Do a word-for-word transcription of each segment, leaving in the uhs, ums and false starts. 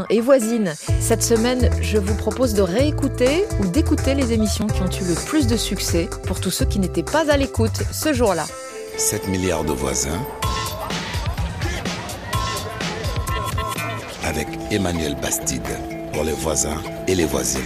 et voisines. Cette semaine, je vous propose de réécouter ou d'écouter les émissions qui ont eu le plus de succès pour tous ceux qui n'étaient pas à l'écoute ce jour-là. sept milliards de voisins avec Emmanuel Bastide pour les voisins et les voisines.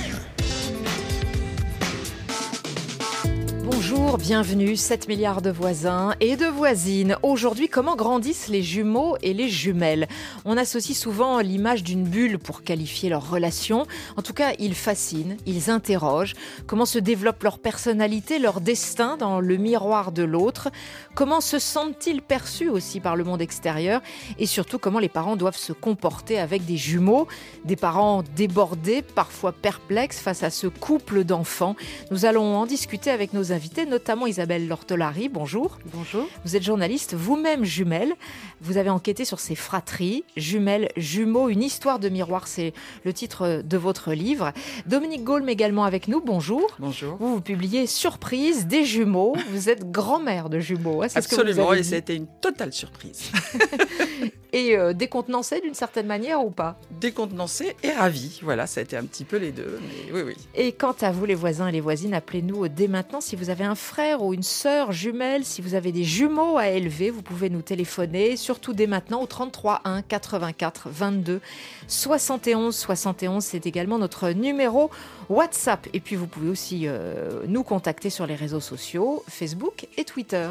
Bonjour, bienvenue, sept milliards de voisins et de voisines. Aujourd'hui, comment grandissent les jumeaux et les jumelles ? On associe souvent l'image d'une bulle pour qualifier leur relation. En tout cas, ils fascinent, ils interrogent. Comment se développe leur personnalité, leur destin dans le miroir de l'autre ? Comment se sentent-ils perçus aussi par le monde extérieur ? Et surtout, comment les parents doivent se comporter avec des jumeaux ? Des parents débordés, parfois perplexes face à ce couple d'enfants. Nous allons en discuter avec nos invités, notamment Isabelle Lortolari. Bonjour. Bonjour. Vous êtes journaliste, vous-même jumelle. Vous avez enquêté sur ces fratries, jumelles, jumeaux, une histoire de miroir, c'est le titre de votre livre. Dominique Gaulme également avec nous. Bonjour. Bonjour. Vous, vous publiez Surprise des jumeaux. Vous êtes grand-mère de jumeaux. Hein, c'est Absolument, ce que vous avez et dit. ça a été une totale surprise. Et euh, décontenancé d'une certaine manière ou pas ? Décontenancé et ravi. Voilà, ça a été un petit peu les deux. Mais oui, oui. Et quant à vous, les voisins et les voisines, appelez-nous dès maintenant si vous avez un frère ou une sœur jumelle, si vous avez des jumeaux à élever, vous pouvez nous téléphoner, surtout dès maintenant au trente-trois un quatre-vingt-quatre vingt-deux soixante et onze soixante et onze. C'est également notre numéro WhatsApp. Et puis vous pouvez aussi euh, nous contacter sur les réseaux sociaux, Facebook et Twitter.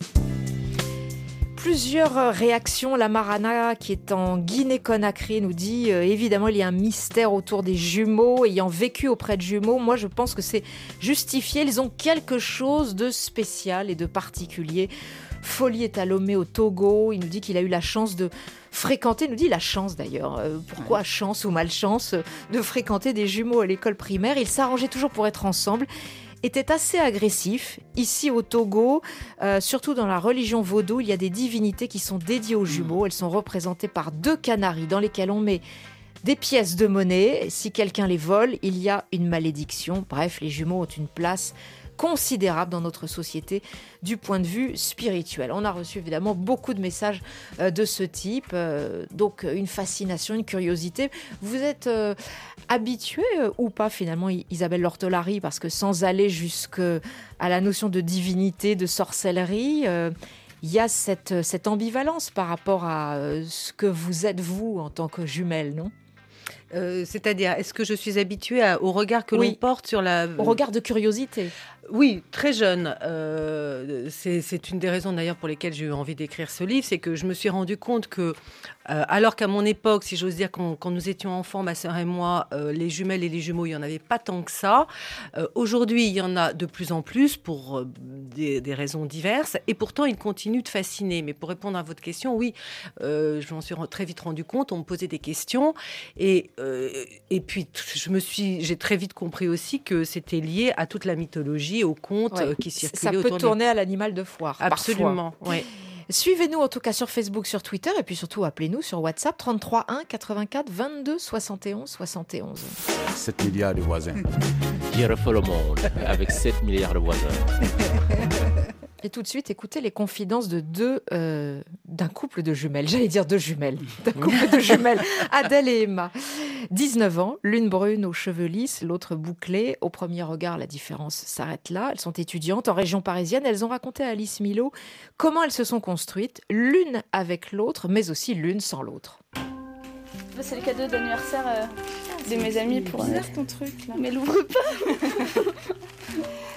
Plusieurs réactions. La Marana, qui est en Guinée-Conakry, nous dit euh, évidemment il y a un mystère autour des jumeaux. Ayant vécu auprès de jumeaux, moi je pense que c'est justifié. Ils ont quelque chose de spécial et de particulier. Folie est à Lomé au Togo. Il nous dit qu'il a eu la chance de fréquenter, il nous dit la chance d'ailleurs, euh, pourquoi ouais. chance ou malchance, euh, de fréquenter des jumeaux à l'école primaire. Ils s'arrangeaient toujours pour être ensemble. Était assez agressif. Ici au Togo, euh, surtout dans la religion vaudou, il y a des divinités qui sont dédiées aux jumeaux. Elles sont représentées par deux canaris dans lesquels on met des pièces de monnaie. Si quelqu'un les vole, il y a une malédiction. Bref, les jumeaux ont une place considérable dans notre société du point de vue spirituel. On a reçu évidemment beaucoup de messages euh, de ce type, euh, donc une fascination, une curiosité. Vous êtes euh, habituée euh, ou pas finalement, Isabelle Lortolari, parce que sans aller jusqu'à la notion de divinité, de sorcellerie, euh, il y a cette, cette ambivalence par rapport à euh, ce que vous êtes vous en tant que jumelle, non ? Euh, c'est-à-dire, est-ce que je suis habituée à, au regard que oui. l'on porte sur la... Au regard de curiosité. Oui, très jeune. Euh, c'est, c'est une des raisons d'ailleurs pour lesquelles j'ai eu envie d'écrire ce livre, c'est que je me suis rendu compte que, euh, alors qu'à mon époque, si j'ose dire, quand, quand nous étions enfants, ma sœur et moi, euh, les jumelles et les jumeaux, il n'y en avait pas tant que ça. Euh, aujourd'hui, il y en a de plus en plus pour euh, des, des raisons diverses, et pourtant, ils continuent de fasciner. Mais pour répondre à votre question, oui, euh, je m'en suis très vite rendu compte, on me posait des questions, et, euh, et puis je me suis, j'ai très vite compris aussi que c'était lié à toute la mythologie, aux contes ouais. qui circulaient autour de... Ça peut tourner à l'animal de foire, absolument, parfois. Oui. Suivez-nous en tout cas sur Facebook, sur Twitter, et puis surtout appelez-nous sur WhatsApp trente-trois un quatre-vingt-quatre vingt-deux soixante et onze soixante et onze. sept milliards de voisins. Qui refait le monde avec sept milliards de voisins. Et tout de suite, écoutez les confidences de deux, euh, d'un couple de jumelles. J'allais dire deux jumelles. D'un couple de jumelles. Adèle et Emma. dix-neuf ans, l'une brune aux cheveux lisses, l'autre bouclée. Au premier regard, la différence s'arrête là. Elles sont étudiantes en région parisienne. Elles ont raconté à Alice Milo comment elles se sont construites, l'une avec l'autre, mais aussi l'une sans l'autre. C'est le cadeau d'anniversaire euh, de mes amis pour... bizarre ton truc là. Mais l'ouvre pas. T'as vu ?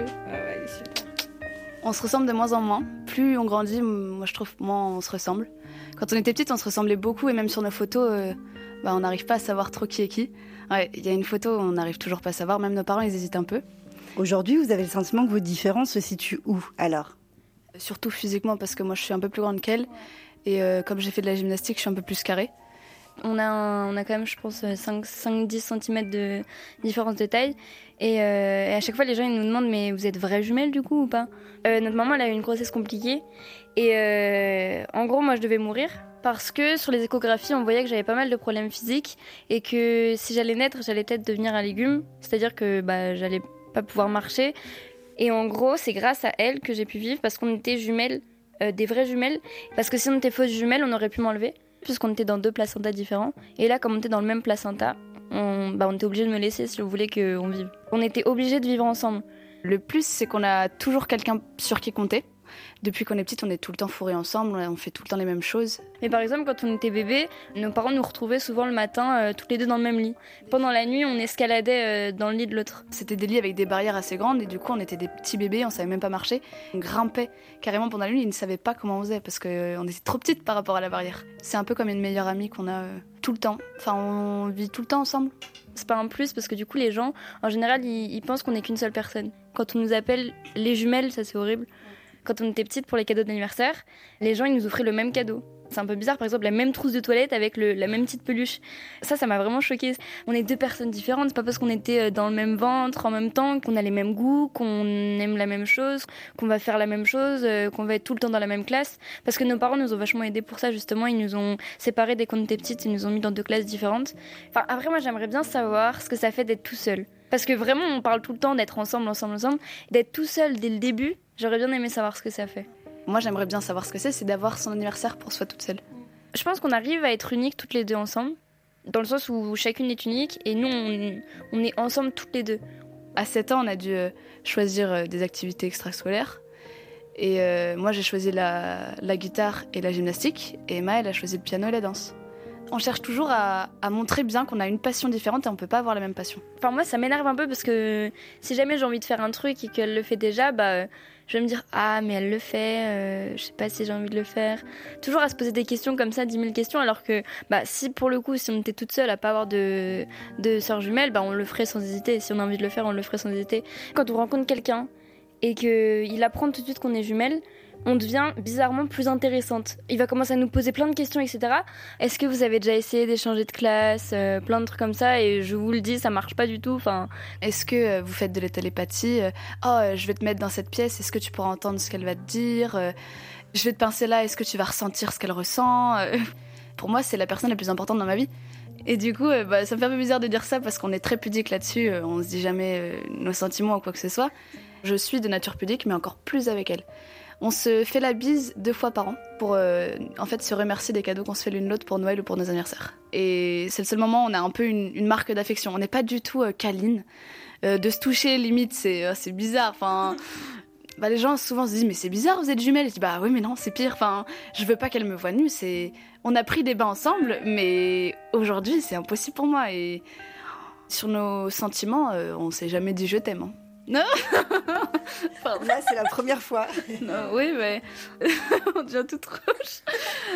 Ah ouais, il est super. On se ressemble de moins en moins. Plus on grandit, moi je trouve, moins on se ressemble. Quand on était petite, on se ressemblait beaucoup et même sur nos photos, euh, bah, on n'arrive pas à savoir trop qui est qui. Ouais, il y a une photo, on n'arrive toujours pas à savoir. Même nos parents, ils hésitent un peu. Aujourd'hui, vous avez le sentiment que vos différences se situent où alors ? Surtout physiquement, parce que moi je suis un peu plus grande qu'elle. Et euh, comme j'ai fait de la gymnastique, je suis un peu plus carrée. On a, un, on a quand même, je pense, cinq à dix centimètres de différence de taille. Et, euh, et à chaque fois, les gens ils nous demandent « Mais vous êtes vraies jumelles du coup ou pas ?» euh, Notre maman, elle a eu une grossesse compliquée. Et euh, en gros, moi, je devais mourir. Parce que sur les échographies, on voyait que j'avais pas mal de problèmes physiques. Et que si j'allais naître, j'allais peut-être devenir un légume. C'est-à-dire que bah, j'allais pas pouvoir marcher. Et en gros, c'est grâce à elle que j'ai pu vivre. Parce qu'on était jumelles, euh, des vraies jumelles. Parce que si on était fausses jumelles, on aurait pu m'enlever. puisqu'on était dans deux placentas différents. Et là, comme on était dans le même placenta, on, bah, on était obligé de me laisser si vous voulez qu'on vive. On était obligés de vivre ensemble. Le plus, c'est qu'on a toujours quelqu'un sur qui compter. Depuis qu'on est petite, on est tout le temps fourrés ensemble, on fait tout le temps les mêmes choses. Mais par exemple, quand on était bébé, nos parents nous retrouvaient souvent le matin, euh, toutes les deux dans le même lit. Pendant la nuit, on escaladait euh, dans le lit de l'autre. C'était des lits avec des barrières assez grandes et du coup, on était des petits bébés, on savait même pas marcher. On grimpait carrément pendant la nuit, ils ne savaient pas comment on faisait parce qu'on euh, était trop petites par rapport à la barrière. C'est un peu comme une meilleure amie qu'on a euh, tout le temps. Enfin, on vit tout le temps ensemble. C'est pas un plus parce que du coup, les gens, en général, ils, ils pensent qu'on n'est qu'une seule personne. Quand on nous appelle les jumelles, ça c'est horrible. Quand on était petite pour les cadeaux d'anniversaire, les gens ils nous offraient le même cadeau. C'est un peu bizarre, par exemple la même trousse de toilette avec le, la même petite peluche. Ça, ça m'a vraiment choquée. On est deux personnes différentes, c'est pas parce qu'on était dans le même ventre en même temps qu'on a les mêmes goûts, qu'on aime la même chose, qu'on va faire la même chose, qu'on va être tout le temps dans la même classe. Parce que nos parents nous ont vachement aidés pour ça justement, ils nous ont séparés dès qu'on était petites, ils nous ont mis dans deux classes différentes. Enfin après moi j'aimerais bien savoir ce que ça fait d'être tout seul. Parce que vraiment on parle tout le temps d'être ensemble, ensemble, ensemble. D'être tout seul dès le début, j'aurais bien aimé savoir ce que ça fait. Moi, j'aimerais bien savoir ce que c'est, c'est d'avoir son anniversaire pour soi toute seule. Je pense qu'on arrive à être uniques toutes les deux ensemble, dans le sens où chacune est unique et nous, on, on est ensemble toutes les deux. À sept ans, on a dû choisir des activités extrascolaires. Et euh, moi, j'ai choisi la, la guitare et la gymnastique. Et Emma, elle a choisi le piano et la danse. On cherche toujours à, à montrer bien qu'on a une passion différente et on peut pas avoir la même passion. Enfin, moi, ça m'énerve un peu parce que si jamais j'ai envie de faire un truc et qu'elle le fait déjà, bah... je vais me dire, ah, mais elle le fait, euh, je sais pas si j'ai envie de le faire. Toujours à se poser des questions comme ça, dix mille questions, alors que bah, si pour le coup, si on était toute seule à pas avoir de, de sœurs jumelles, bah, on le ferait sans hésiter. Si on a envie de le faire, on le ferait sans hésiter. Quand on rencontre quelqu'un et qu'il apprend tout de suite qu'on est jumelles, on devient bizarrement plus intéressante. Il va commencer à nous poser plein de questions, et cetera. Est-ce que vous avez déjà essayé d'échanger de classe, euh, plein de trucs comme ça, et je vous le dis, ça marche pas du tout. Enfin, est-ce que euh, vous faites de la télépathie euh, Oh, euh, je vais te mettre dans cette pièce, est-ce que tu pourras entendre ce qu'elle va te dire euh, Je vais te pincer là, est-ce que tu vas ressentir ce qu'elle ressent euh, Pour moi, c'est la personne la plus importante dans ma vie. Et du coup, euh, bah, ça me fait un peu bizarre de dire ça, parce qu'on est très pudique là-dessus, euh, on se dit jamais euh, nos sentiments ou quoi que ce soit. Je suis de nature pudique, mais encore plus avec elle. On se fait la bise deux fois par an pour euh, en fait se remercier des cadeaux qu'on se fait l'une l'autre pour Noël ou pour nos anniversaires. Et c'est le seul moment où on a un peu une, une marque d'affection. On n'est pas du tout euh, câline. Euh, de se toucher, limite, c'est, euh, c'est bizarre. Enfin, bah, les gens souvent se disent mais c'est bizarre, vous êtes jumelles. Je dis bah oui mais non, c'est pire. Enfin, je veux pas qu'elle me voie nue. C'est... On a pris des bains ensemble, mais aujourd'hui c'est impossible pour moi. Et sur nos sentiments, euh, on s'est jamais dit je t'aime. Hein. Non. Pardon. Là, c'est la première fois. Non, oui, mais on devient toute rouge.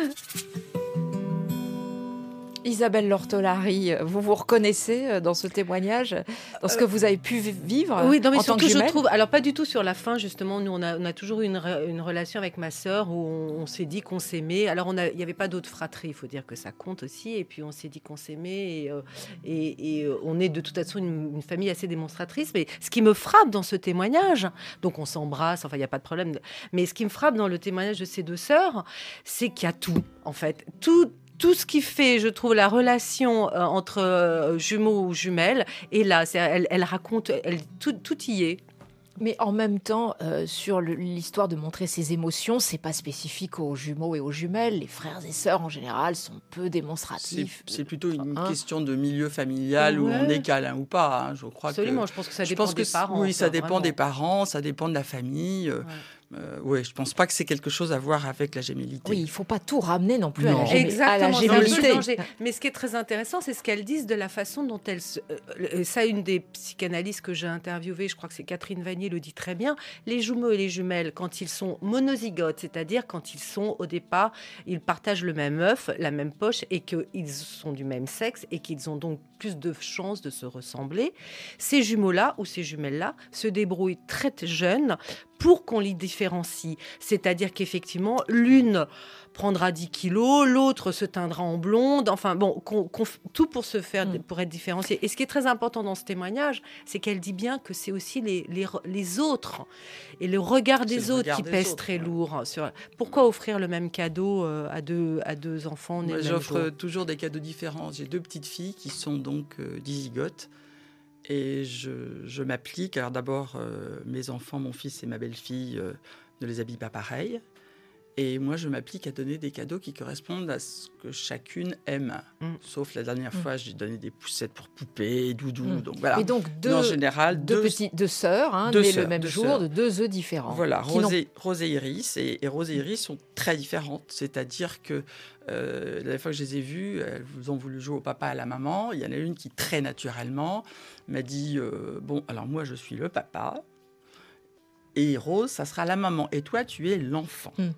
Isabelle Lortolari, vous vous reconnaissez dans ce témoignage, dans ce que vous avez pu vivre oui, non, mais en tant que surtout, jumelle? je trouve, alors pas du tout sur la fin, justement, nous on a, on a toujours eu une, une relation avec ma sœur où on, on s'est dit qu'on s'aimait. Alors il n'y avait pas d'autres fratries, il faut dire que ça compte aussi, et puis on s'est dit qu'on s'aimait, et, euh, et, et on est de toute façon une, une famille assez démonstratrice, mais ce qui me frappe dans ce témoignage, donc on s'embrasse, enfin il n'y a pas de problème, mais ce qui me frappe dans le témoignage de ces deux sœurs, c'est qu'il y a tout, en fait, tout. Tout ce qui fait, je trouve, la relation euh, entre euh, jumeaux ou jumelles, et là, c'est, elle, elle raconte, elle, tout, tout y est. Mais en même temps, euh, sur le, l'histoire de montrer ses émotions, c'est pas spécifique aux jumeaux et aux jumelles. Les frères et sœurs, en général, sont peu démonstratifs. C'est, c'est plutôt une hein question de milieu familial ouais. où on est câlin ou pas. Hein, je crois Absolument, que, je pense que ça je dépend pense des que, parents. Oui, ça, ça dépend vraiment. des parents, ça dépend de la famille. Ouais. Euh, oui, je ne pense pas que c'est quelque chose à voir avec la gémellité. Oui, il ne faut pas tout ramener non plus non. à la, gém- Exactement, à la gémellité. Mais ce qui est très intéressant, c'est ce qu'elles disent de la façon dont elles... Se... Euh, ça, une des psychanalystes que j'ai interviewées, je crois que c'est Catherine Vanier, le dit très bien. Les jumeaux et les jumelles, quand ils sont monozygotes, c'est-à-dire quand ils sont, au départ, ils partagent le même œuf, la même poche, et qu'ils sont du même sexe, et qu'ils ont donc plus de chances de se ressembler. Ces jumeaux-là, ou ces jumelles-là, se débrouillent très jeunes pour qu'on les différencie. C'est-à-dire qu'effectivement, l'une prendra dix kilos, l'autre se teindra en blonde, enfin bon, qu'on, qu'on, tout pour se faire, mmh. pour être différencié. Et ce qui est très important dans ce témoignage, c'est qu'elle dit bien que c'est aussi les, les, les autres et le regard des c'est autres qui pèse autres, très ouais. lourd. Sur, pourquoi offrir le même cadeau à deux, à deux enfants nés Moi, le même j'offre jour. toujours des cadeaux différents. J'ai deux petites filles qui sont donc euh, dizygotes. Et je, je m'applique. Alors d'abord, euh, mes enfants, mon fils et ma belle-fille, euh, ne les habille pas pareil. Et moi, je m'applique à donner des cadeaux qui correspondent à ce que chacune aime. Mm. Sauf la dernière mm. fois, j'ai donné des poussettes pour poupées, doudou. Mm. Donc voilà. Et donc deux, Mais en général, deux, deux, petits, deux sœurs, hein, deux nées sœurs, le même deux jour, sœurs. de deux œufs différents. Voilà, Rose et, Rose et Iris. Et, et Rose et Iris sont très différentes. C'est-à-dire que euh, la dernière fois que je les ai vues, elles vous ont voulu jouer au papa et à la maman. Il y en a une qui, très naturellement, m'a dit euh, bon, alors moi, je suis le papa. Et Rose, ça sera la maman. Et toi, tu es l'enfant. Mmh.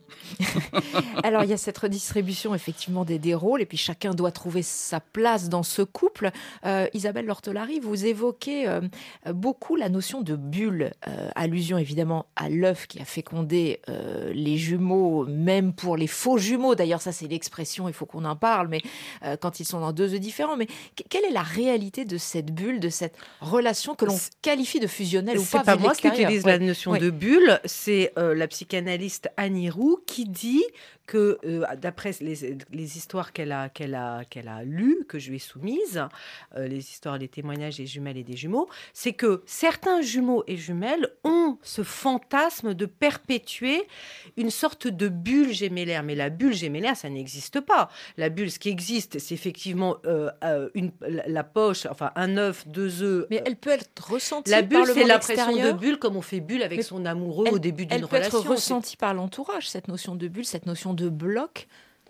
Alors, il y a cette redistribution, effectivement, des, des rôles. Et puis, chacun doit trouver sa place dans ce couple. Euh, Isabelle Lortolari, vous évoquez euh, beaucoup la notion de bulle. Euh, allusion, évidemment, à l'œuf qui a fécondé euh, les jumeaux, même pour les faux jumeaux. D'ailleurs, ça, c'est l'expression, il faut qu'on en parle, mais euh, quand ils sont dans deux œufs différents. Mais quelle est la réalité de cette bulle, de cette relation que l'on c'est... qualifie de fusionnelle ou pas? C'est pas moi qui utilise ouais. la notion ouais. de bulle, c'est euh, la psychanalyste Annie Roux qui dit que, euh, d'après les, les histoires qu'elle a, qu'elle, a, qu'elle a lues, que je lui ai soumises, euh, les histoires, les témoignages des jumelles et des jumeaux, c'est que certains jumeaux et jumelles ont ce fantasme de perpétuer une sorte de bulle gémellaire. Mais la bulle gémellaire, ça n'existe pas. La bulle, ce qui existe, c'est effectivement euh, euh, une, la, la poche, enfin un œuf, deux œufs. Mais elle peut être ressentie la bulle, par le c'est monde l'impression extérieur. de bulle, comme on fait bulle avec Mais son amoureux elle, au début d'une elle relation. Elle peut être ressentie c'est... par l'entourage, cette notion de bulle, cette notion de bloc.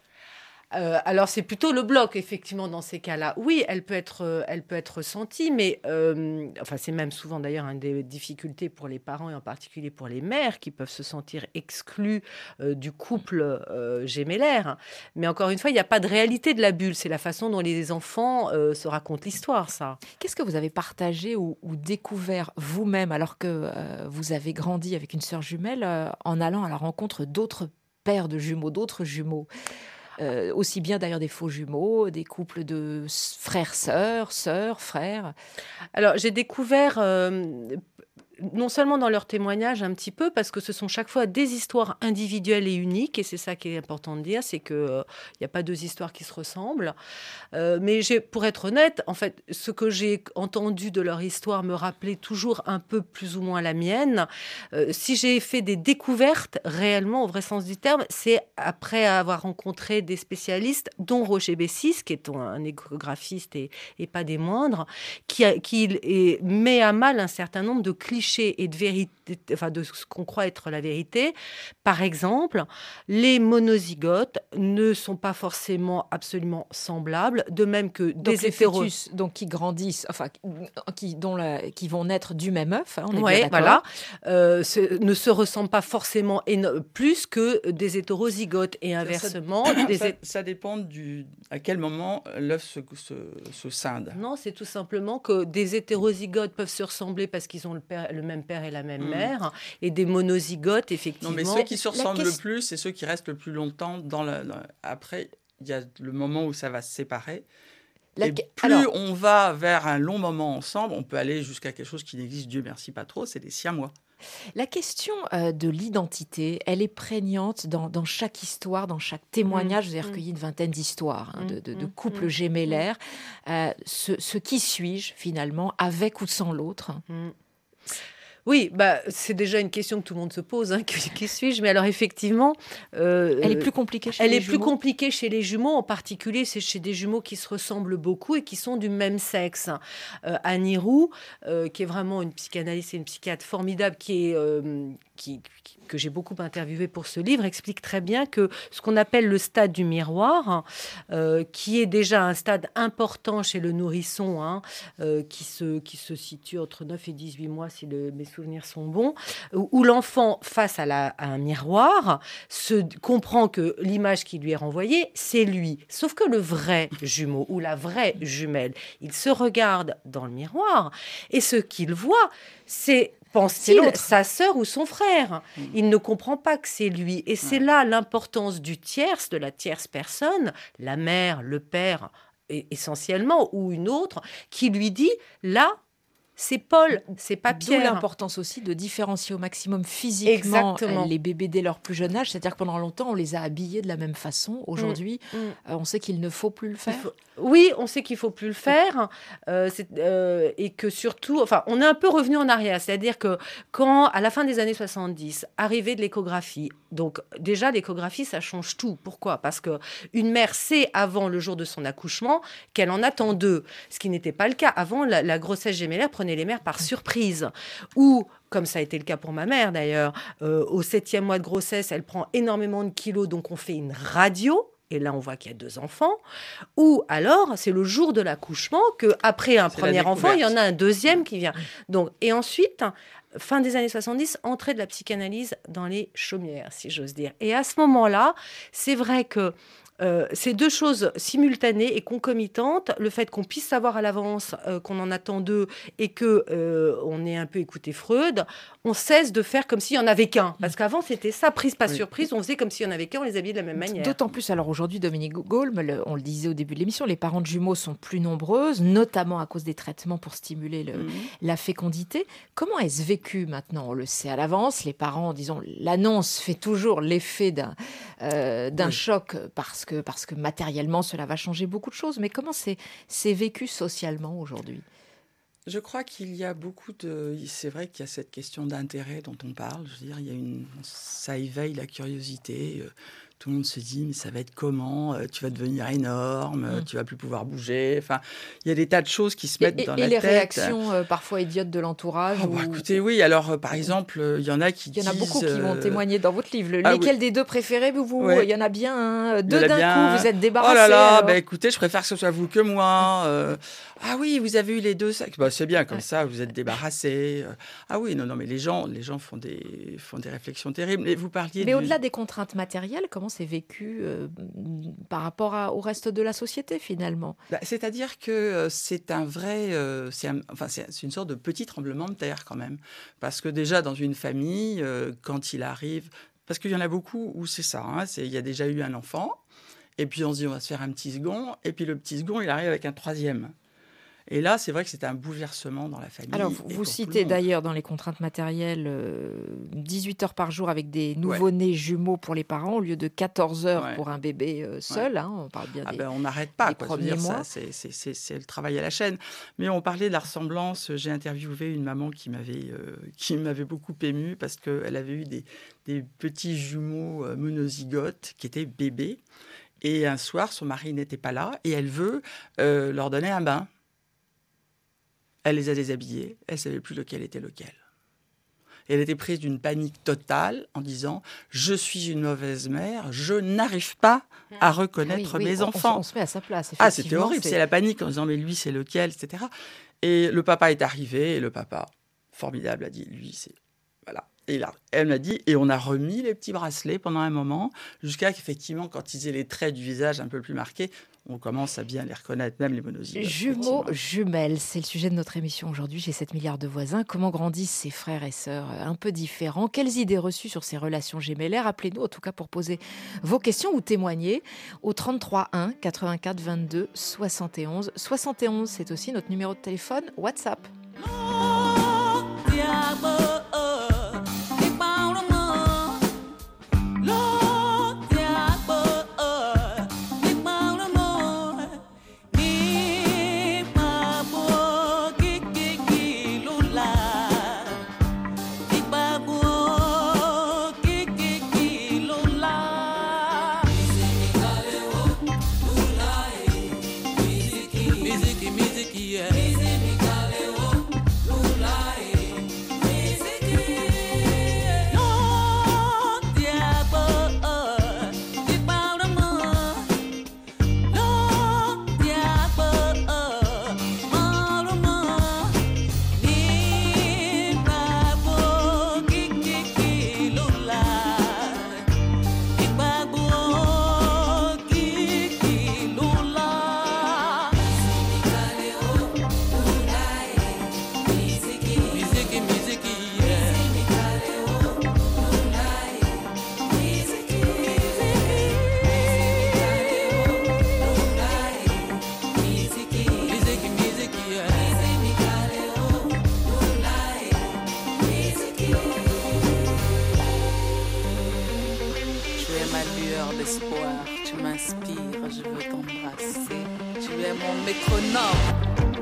Euh, alors c'est plutôt le bloc, effectivement, dans ces cas-là. Oui, elle peut être, euh, elle peut être ressentie, mais euh, enfin c'est même souvent d'ailleurs une des difficultés pour les parents et en particulier pour les mères qui peuvent se sentir exclus euh, du couple euh, gémellaire. Mais encore une fois, il n'y a pas de réalité de la bulle. C'est la façon dont les enfants euh, se racontent l'histoire, ça. Qu'est-ce que vous avez partagé ou, ou découvert vous-même alors que euh, vous avez grandi avec une sœur jumelle euh, en allant à la rencontre d'autres pères de jumeaux, d'autres jumeaux? Euh, aussi bien d'ailleurs des faux jumeaux, des couples de frères-sœurs, sœurs, frères. Alors j'ai découvert, euh, non seulement dans leurs témoignages un petit peu, parce que ce sont chaque fois des histoires individuelles et uniques, et c'est ça qui est important de dire, c'est qu'il n'y euh, a pas deux histoires qui se ressemblent. Euh, mais j'ai, pour être honnête, en fait, ce que j'ai entendu de leur histoire me rappelait toujours un peu plus ou moins la mienne. Euh, si j'ai fait des découvertes, réellement, au vrai sens du terme, c'est après avoir rencontré des spécialistes, dont Roger Bessis, qui est un échographiste et, et pas des moindres, qui, a, qui est, met à mal un certain nombre de clichés et de vérité, enfin de ce qu'on croit être la vérité. Par exemple, les monozygotes ne sont pas forcément absolument semblables, de même que donc des hétéros, fœtus, donc qui grandissent, enfin qui, dont la, qui vont naître du même œuf. Hein, on est ouais, bien d'accord. Voilà, euh, ce, ne se ressemblent pas forcément éno- plus que des hétérozygotes et inversement. Ça, des... ça, ça dépend du à quel moment l'œuf se, se, se scinde. Non, c'est tout simplement que des hétérozygotes peuvent se ressembler parce qu'ils ont le père, le même père et la même mmh. mère, et des monozygotes, effectivement. Non, mais ceux qui se ressemblent question... le plus, c'est ceux qui restent le plus longtemps dans le. Dans... Après, il y a le moment où ça va se séparer. La... Et plus Alors... on va vers un long moment ensemble, on peut aller jusqu'à quelque chose qui n'existe, Dieu merci, pas trop, c'est les siamois. La question euh, de l'identité, elle est prégnante dans, dans chaque histoire, dans chaque témoignage. Mmh. Vous avez recueilli une vingtaine d'histoires hein, de, de, de couples mmh. gémellaires. Euh, ce, ce qui suis-je finalement, avec ou sans l'autre? mmh. Oui, bah, c'est déjà une question que tout le monde se pose. Hein, qui, qui suis-je? Mais alors effectivement, euh, elle est plus compliquée chez elle les est jumeaux. plus compliquée chez les jumeaux. En particulier, c'est chez des jumeaux qui se ressemblent beaucoup et qui sont du même sexe. Euh, Annie Roux, euh, qui est vraiment une psychanalyste et une psychiatre formidable, qui est euh, qui, qui, que j'ai beaucoup interviewée pour ce livre, explique très bien que ce qu'on appelle le stade du miroir, euh, qui est déjà un stade important chez le nourrisson, hein, euh, qui se qui se situe entre neuf et dix-huit mois, si le, mes souvenirs sont bons, où l'enfant, face à, la, à un miroir, se comprend que l'image qui lui est renvoyée, c'est lui. Sauf que le vrai jumeau ou la vraie jumelle, il se regarde dans le miroir et ce qu'il voit, c'est, pense-t-il, sa sœur ou son frère. Il ne comprend pas que c'est lui. Et c'est là l'importance du tierce, de la tierce personne, la mère, le père, essentiellement, ou une autre, qui lui dit, là, c'est Paul, c'est pas D'où Pierre. l'importance aussi de différencier au maximum physiquement Exactement. les bébés dès leur plus jeune âge. C'est-à-dire que pendant longtemps, on les a habillés de la même façon. Aujourd'hui, Mmh, mmh. euh, on sait qu'il ne faut plus le faire. Il faut- Oui, on sait qu'il faut plus le faire euh, c'est- euh, et que surtout, enfin, on est un peu revenu en arrière. C'est-à-dire que quand, à la fin des années soixante-dix, arrivée de l'échographie, donc déjà l'échographie, ça change tout. Pourquoi ? Parce que une mère sait avant le jour de son accouchement qu'elle en attend deux, ce qui n'était pas le cas avant. La, la grossesse gémellaire prenait les mères par surprise, ou comme ça a été le cas pour ma mère d'ailleurs, euh, au septième mois de grossesse, elle prend énormément de kilos, donc on fait une radio. Et là, on voit qu'il y a deux enfants. Ou alors, c'est le jour de l'accouchement qu'après un C'est premier la enfant, il y en découverte. a un deuxième qui vient. Donc, et ensuite, fin des années soixante-dix, entrée de la psychanalyse dans les chaumières, si j'ose dire. Et à ce moment-là, c'est vrai que euh, ces deux choses simultanées et concomitantes, le fait qu'on puisse savoir à l'avance euh, qu'on en attend deux et que euh, on ait un peu écouté Freud, on cesse de faire comme s'il y en avait qu'un. Parce qu'avant, c'était ça, prise pas Oui. surprise, on faisait comme s'il y en avait qu'un, on les habillait de la même manière. D'autant plus, alors aujourd'hui, Dominique Gaulme, le- on le disait au début de l'émission, les parents de jumeaux sont plus nombreuses, notamment à cause des traitements pour stimuler le, Mhm. la fécondité. Comment est-ce vécu maintenant ? On le sait à l'avance, les parents, disons, l'annonce fait toujours l'effet d'un euh, d'un Oui. choc parce que, parce que matériellement, cela va changer beaucoup de choses. Mais comment c'est c'est vécu socialement aujourd'hui ? Je crois qu'il y a beaucoup de... C'est vrai qu'il y a cette question d'intérêt dont on parle. Je veux dire, il y a une... ça éveille la curiosité. Euh, Tout le monde se dit, mais ça va être comment ? Euh, Tu vas devenir énorme, euh, Mm. tu vas plus pouvoir bouger. Enfin, il y a des tas de choses qui se Et, mettent et- dans et la les tête. réactions euh, parfois idiotes de l'entourage Oh, ou- bah, écoutez, oui. Alors, euh, par exemple, euh, il y en a qui Il y en a disent, beaucoup qui vont euh, témoigner dans votre livre. Le- ah Lesquels des deux préférez vous, vous Ouais. Il y en a bien un, Il y deux en a d'un bien coup, un. vous êtes Oh débarrassés. là là, alors. bah, écoutez, je préfère que ce soit vous que moi. Euh, ah oui, vous avez eu les deux sacs. Bah, c'est bien, comme Ouais. ça, vous êtes débarrassés. Euh, Ah oui, non, non, mais les gens, les gens font des, font des réflexions terribles. Et vous parliez Mais du- au-delà des contraintes matérielles, comment c'est vécu euh, par rapport à- au reste de la société finalement ? Bah, c'est-à-dire que euh, c'est un vrai, euh, c'est un- enfin c'est c'est une sorte de petit tremblement de terre quand même, parce que déjà dans une famille, euh, quand il arrive, parce qu'il y en a beaucoup où c'est ça, hein, c'est il y a déjà eu un enfant, et puis on se dit on va se faire un petit second, et puis le petit second il arrive avec un troisième. Et là, c'est vrai que c'est un bouleversement dans la famille. Alors, et vous, pour vous tout citez le monde. d'ailleurs dans les contraintes matérielles euh, dix-huit heures par jour avec des nouveau-nés jumeaux pour les parents au lieu de quatorze heures Ouais. pour un bébé euh, seul. hein, on parle bien Ah des... ben, on n'arrête pas. des Quoi. Je veux premiers dire, ça, mois. c'est, c'est, c'est, c'est le travail à la chaîne. Mais on parlait de la ressemblance. J'ai interviewé une maman qui m'avait, euh, qui m'avait beaucoup émue parce qu'elle avait eu des, des petits jumeaux euh, monozygotes qui étaient bébés. Et un soir, son mari n'était pas là et elle veut euh, leur donner un bain. Elle les a déshabillés. Elle ne savait plus lequel était lequel. Et elle était prise d'une panique totale en disant « Je suis une mauvaise mère, je n'arrive pas à Ah reconnaître oui, oui, mes on- on, enfants. » On se met à sa place. Ah, c'était effectivement, horrible, c'est la panique en disant mais lui c'est lequel, et cetera. Et le papa est arrivé et le papa, formidable, a dit lui c'est voilà. Et là, elle m'a dit et on a remis les petits bracelets pendant un moment jusqu'à qu'effectivement quand ils aient les traits du visage un peu plus marqués, on commence à bien les reconnaître, même les monozygotes. Jumeaux, effectivement. jumelles, c'est le sujet de notre émission aujourd'hui. J'ai sept milliards de voisins. Comment grandissent ces frères et sœurs euh, un peu différents ? Quelles idées reçues sur ces relations gémellaires ? Appelez-nous en tout cas pour poser vos questions ou témoigner au trente-trois un quatre-vingt-quatre vingt-deux soixante et onze. soixante et onze, c'est aussi notre numéro de téléphone WhatsApp. métronome.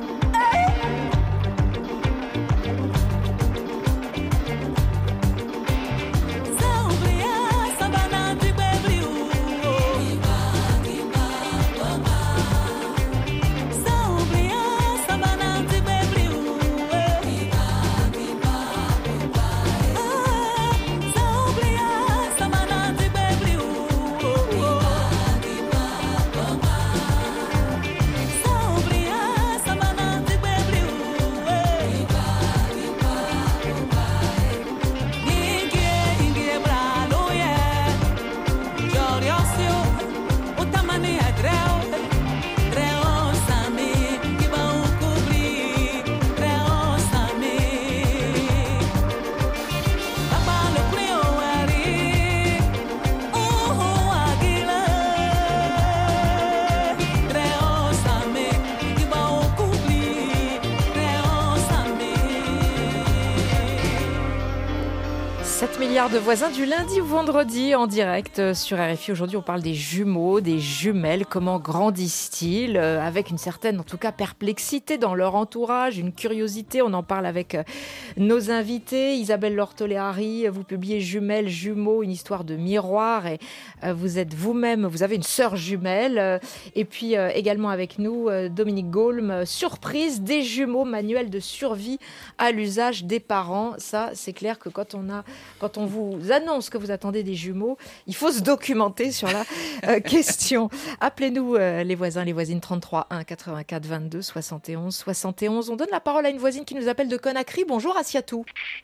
sept milliards de voisins du lundi au vendredi en direct sur R F I. Aujourd'hui, on parle des jumeaux, des jumelles. Comment grandissent-ils euh, avec une certaine, en tout cas, perplexité dans leur entourage, une curiosité. On en parle avec euh, nos invités. Isabelle Lortoléari, vous publiez Jumelles, jumeaux, une histoire de miroir. Et euh, vous êtes vous-même, vous avez une sœur jumelle. Euh, et puis euh, également avec nous, euh, Dominique Gaulme, euh, surprise des jumeaux, manuel de survie à l'usage des parents. Ça, c'est clair que quand on a Quand on vous annonce que vous attendez des jumeaux, il faut se documenter sur la euh, question. Appelez-nous euh, les voisins, les voisines trente-trois un quatre-vingt-quatre vingt-deux soixante et onze soixante et onze. On donne la parole à une voisine qui nous appelle de Conakry. Bonjour Assiatou.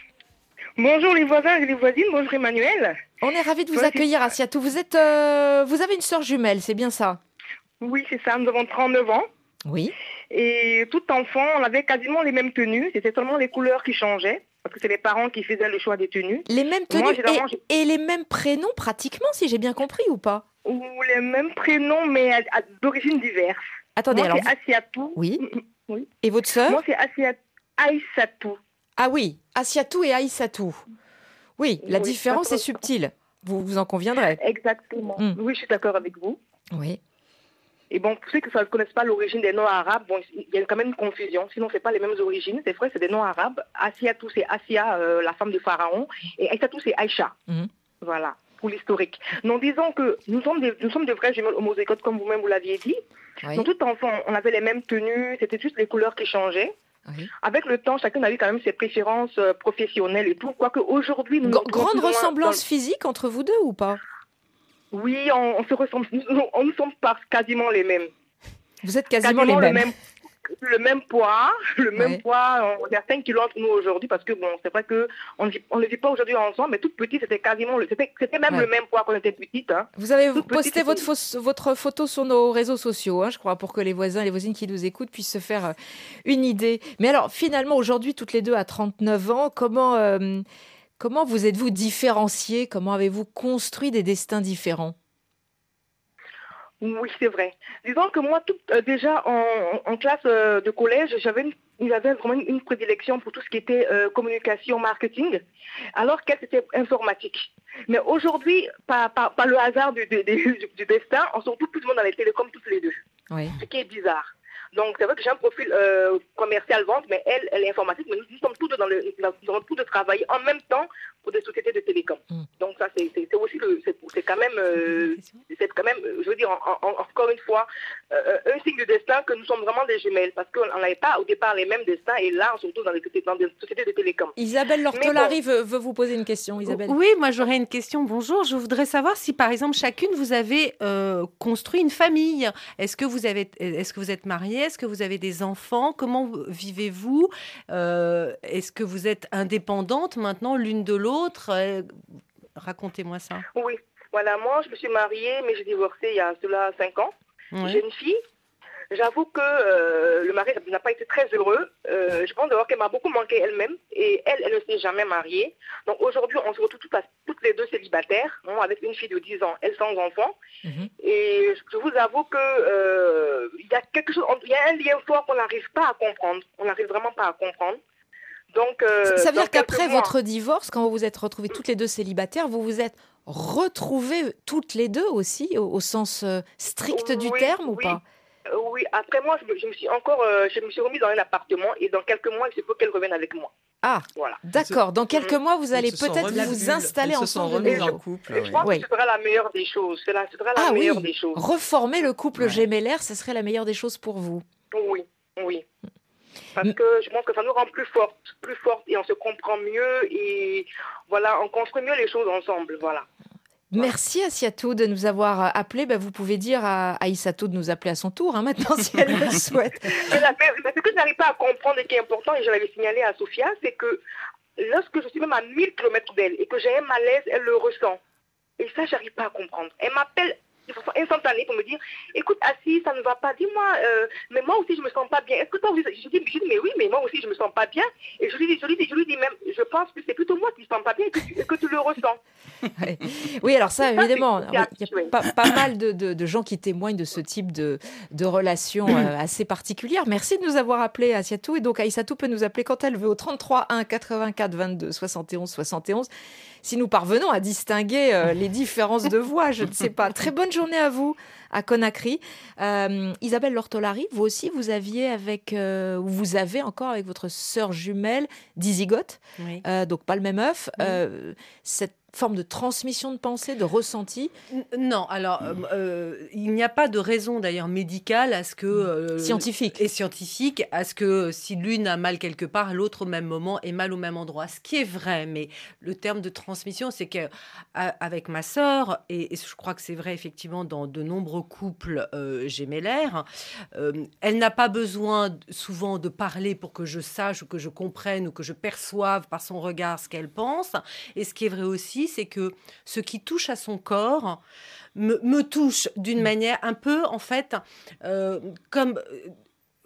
Bonjour les voisins et les voisines, bonjour Emmanuel. On est ravis de vous Ouais, accueillir Assiatou. Vous, êtes, euh, vous avez une sœur jumelle, c'est bien ça? Oui, c'est ça, nous avons trente-neuf ans. Oui. Et tout enfant, on avait quasiment les mêmes tenues, c'était seulement les couleurs qui changeaient. Parce que c'est les parents qui faisaient le choix des tenues. Les mêmes tenues Moi, et, et les mêmes prénoms pratiquement, si j'ai bien compris ou pas? Ou les mêmes prénoms, mais à, à, d'origine diverse. Attendez, Moi, alors... c'est Assiatou. Oui. oui. Et votre sœur? Moi, c'est Assiatou. Aïssatou. Ah oui, Assiatou et Aïssatou. Oui, la oui, différence est subtile. Vous, vous en conviendrez. Exactement. Mm. Oui, je suis d'accord avec vous. Oui. Et bon, pour ceux qui ne connaissent pas l'origine des noms arabes, bon, il y a quand même une confusion. Sinon, ce n'est pas les mêmes origines. C'est vrai, c'est des noms arabes. Assiatou, c'est Assia, euh, la femme de Pharaon. Et Aïssatou, c'est Aïcha. Mm-hmm. Voilà, pour l'historique. Donc, disons que nous sommes des, nous sommes de vrais jumelles homozygotes, comme vous-même vous l'aviez dit. Oui. Donc, tout enfant, on avait les mêmes tenues. C'était juste les couleurs qui changeaient. Oui. Avec le temps, chacun a eu quand même ses préférences euh, professionnelles et tout. Quoique aujourd'hui, nous... G- grande ressemblance dans... physique entre vous deux ou pas? Oui, on, on se ressemble, nous, on, nous sommes pas quasiment les mêmes. Vous êtes quasiment, quasiment les mêmes. Le même, le même poids, le ouais. même poids. On a cinq kilos entre nous aujourd'hui parce que bon, c'est vrai que on ne le vit pas aujourd'hui ensemble, mais toute petite, c'était quasiment, le, c'était, c'était même ouais. le même poids quand on était petite. Hein. Vous avez toute posté petite, votre, fausse, votre photo sur nos réseaux sociaux, hein, je crois, pour que les voisins et les voisines qui nous écoutent puissent se faire euh, une idée. Mais alors, finalement, aujourd'hui, toutes les deux à trente-neuf ans, comment... Euh, Comment vous êtes-vous différenciés? Comment avez-vous construit des destins différents? Oui, c'est vrai. Disons que moi, tout, euh, déjà en, en classe euh, de collège, j'avais, une, j'avais vraiment une, une prédilection pour tout ce qui était euh, communication, marketing, alors qu'elle c'était informatique. Mais aujourd'hui, par, par, par le hasard du, du, du, du destin, on se retrouve plus ou moins dans les télécoms toutes les deux. Oui. Ce qui est bizarre. Donc, c'est vrai que j'ai un profil euh, commercial vente, mais elle, elle est informatique. Mais nous, nous sommes tous deux dans le, dans le tout de travailler en même temps pour des sociétés de télécom. Mm. Donc, ça, c'est, c'est, c'est aussi le, c'est, c'est quand même, euh, c'est quand même, je veux dire, en, en, encore une fois, euh, un signe de destin que nous sommes vraiment des jumelles, parce qu'on n'avait pas au départ les mêmes destins, et là, on se retrouve dans, les, dans des sociétés de télécom. Isabelle Lortolari bon. veut, veut vous poser une question. Isabelle. Oui, moi, j'aurais une question. Bonjour. Je voudrais savoir si, par exemple, chacune vous avez euh, construit une famille. Est-ce que vous avez, est-ce que vous êtes mariée? Est-ce que vous avez des enfants? Comment vivez-vous? euh, Est-ce que vous êtes indépendante maintenant l'une de l'autre? euh, Racontez-moi ça. Oui, voilà, moi je me suis mariée, mais j'ai divorcé il y a cela cinq ans. Oui. J'ai une fille. J'avoue que euh, le mari n'a pas été très heureux. Euh, je pense d'abord qu'elle m'a beaucoup manqué elle-même. Et elle, elle ne s'est jamais mariée. Donc aujourd'hui, on se retrouve toutes, toutes les deux célibataires, hein, avec une fille de dix ans, elle sans enfant. Mm-hmm. Et je vous avoue que euh, il y a quelque chose, il y a un lien fort qu'on n'arrive pas à comprendre. On n'arrive vraiment pas à comprendre. Donc, euh, ça veut dire qu'après mois... votre divorce, quand vous vous êtes retrouvées toutes les deux célibataires, vous vous êtes retrouvées toutes les deux aussi, au, au sens euh, strict oui, du terme oui. ou pas? oui, après moi, je me, je me suis encore, euh, je me suis remise dans un appartement et dans quelques mois, il se peut qu'elle revienne avec moi. Ah, voilà. D'accord. Dans quelques mois, vous allez Ils se sont peut-être remis- vous installer ils se ensemble sont de remis nouveau. en couple. Et oui. je pense Oui. que ce sera la meilleure des choses. C'est la, ce sera la Ah meilleure oui, des choses. reformer le couple Ouais. gémellaire, ce serait la meilleure des choses pour vous. Oui, oui. Parce Mm. que je pense que ça nous rend plus fortes, plus fortes et on se comprend mieux et voilà, on construit mieux les choses ensemble, voilà. Merci Assiatou de nous avoir appelé. Ben, vous pouvez dire à Aïssatou de nous appeler à son tour, hein, maintenant, si elle le souhaite. Mais la- mais ce que je n'arrive pas à comprendre et qui est important, et je l'avais signalé à Sophia, c'est que lorsque je suis même à mille kilomètres d'elle et que j'ai un malaise, elle le ressent. Et ça, j'arrive pas à comprendre. Elle m'appelle de façon instantanée pour me dire, écoute, Assis, ça ne va pas, dis-moi, euh, mais moi aussi, je me sens pas bien. Est-ce que toi, vous... je, dis, je dis, mais oui, mais moi aussi, je me sens pas bien. Et je lui dis, je lui dis, je lui dis même, je pense que c'est plutôt moi qui ne me sens pas bien et que tu, et que tu le ressens. Ouais. Oui, alors ça, Ça, évidemment, c'est- oui, il y a pas, pas mal de, de- de gens qui témoignent de ce type de, de relation euh, assez particulière. Merci de nous avoir appelé, Assiatou. Et donc, Aïssatou peut nous appeler quand elle veut au trente-trois un quatre-vingt-quatre vingt-deux soixante et onze soixante et onze. Si nous parvenons à distinguer euh, les différences de voix, je ne sais pas. Très bonne journée à vous, à Conakry. Euh, Isabelle Lortolari, vous aussi, vous aviez avec, euh, vous avez encore avec votre sœur jumelle dizygote, Oui. euh, donc pas le même œuf. Oui. Euh, cette forme de transmission de pensée, de ressenti. N- Non, alors euh, euh, il n'y a pas de raison d'ailleurs médicale à ce que euh, Scientifique. et scientifique à ce que si l'une a mal quelque part, l'autre au même moment ait mal au même endroit. Ce qui est vrai, mais le terme de transmission, c'est que à- avec ma sœur et, et je crois que c'est vrai effectivement dans de nombreux couples euh, gémellaires, euh, elle n'a pas besoin d- souvent de parler pour que je sache ou que je comprenne ou que je perçoive par son regard ce qu'elle pense. Et ce qui est vrai aussi, c'est que ce qui touche à son corps me, me touche d'une manière un peu, en fait, euh, comme... euh,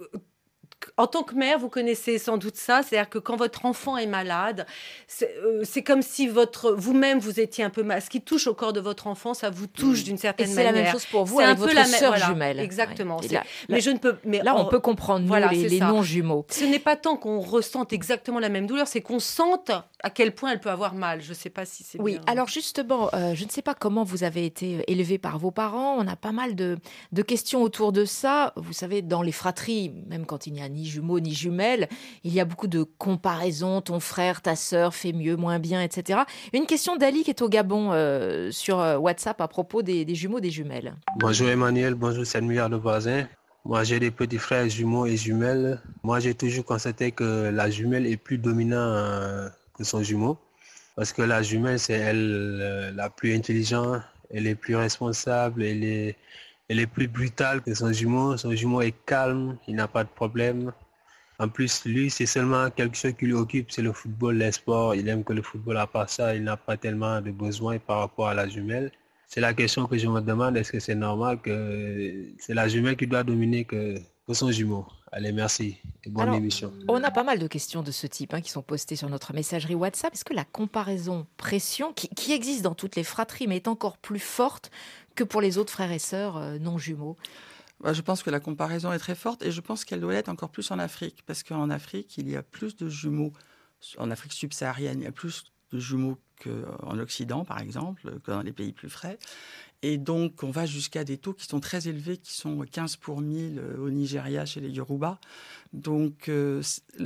en tant que mère, vous connaissez sans doute ça, c'est-à-dire que quand votre enfant est malade, c'est euh, c'est comme si votre, vous-même, vous étiez un peu malade. Ce qui touche au corps de votre enfant, ça vous touche d'une Et certaine c'est manière. la même chose pour vous C'est avec un peu votre la même- sœur voilà, jumelle. exactement. Ouais. Et C'est- là, mais là- je ne peux... Mais Là, on en- peut comprendre mieux voilà, les, c'est les ça. non-jumeaux. Ce n'est pas tant qu'on ressente exactement la même douleur, c'est qu'on sente à quel point elle peut avoir mal. Je ne sais pas si c'est Oui, bien. alors justement, euh, je ne sais pas comment vous avez été élevé par vos parents. On a pas mal de, de questions autour de ça. Vous savez, dans les fratries, même quand il n'y a ni jumeaux ni jumelles, il y a beaucoup de comparaisons. Ton frère, ta sœur fait mieux, moins bien, et cetera. Une question d'Ali qui est au Gabon euh, sur euh, WhatsApp à propos des, des jumeaux, des jumelles. Bonjour Emmanuel, bonjour sept milliards de voisins. Moi j'ai des petits frères jumeaux et jumelles. Moi j'ai toujours constaté que la jumelle est plus dominante euh, que son jumeau. Parce que la jumelle c'est elle euh, la plus intelligente, elle est plus responsable, elle est, elle est plus brutale que son jumeau. Son jumeau est calme, il n'a pas de problème. En plus, lui, c'est seulement quelque chose qui lui occupe, c'est le football, les sports. Il aime que le football, à part ça, il n'a pas tellement de besoins par rapport à la jumelle. C'est la question que je me demande, est-ce que c'est normal que c'est la jumelle qui doit dominer que, que son jumeau? Allez, merci et bonne Alors, émission. On a pas mal de questions de ce type hein, qui sont postées sur notre messagerie WhatsApp. Est-ce que la comparaison pression, qui, qui existe dans toutes les fratries, mais est encore plus forte que pour les autres frères et sœurs euh, non jumeaux? Bah, je pense que la comparaison est très forte et je pense qu'elle doit être encore plus en Afrique parce qu'en Afrique, il y a plus de jumeaux. En Afrique subsaharienne, il y a plus de jumeaux qu'en Occident, par exemple, que dans les pays plus frais. Et donc, on va jusqu'à des taux qui sont très élevés, qui sont quinze pour mille au Nigeria, chez les Yoruba. Donc, euh,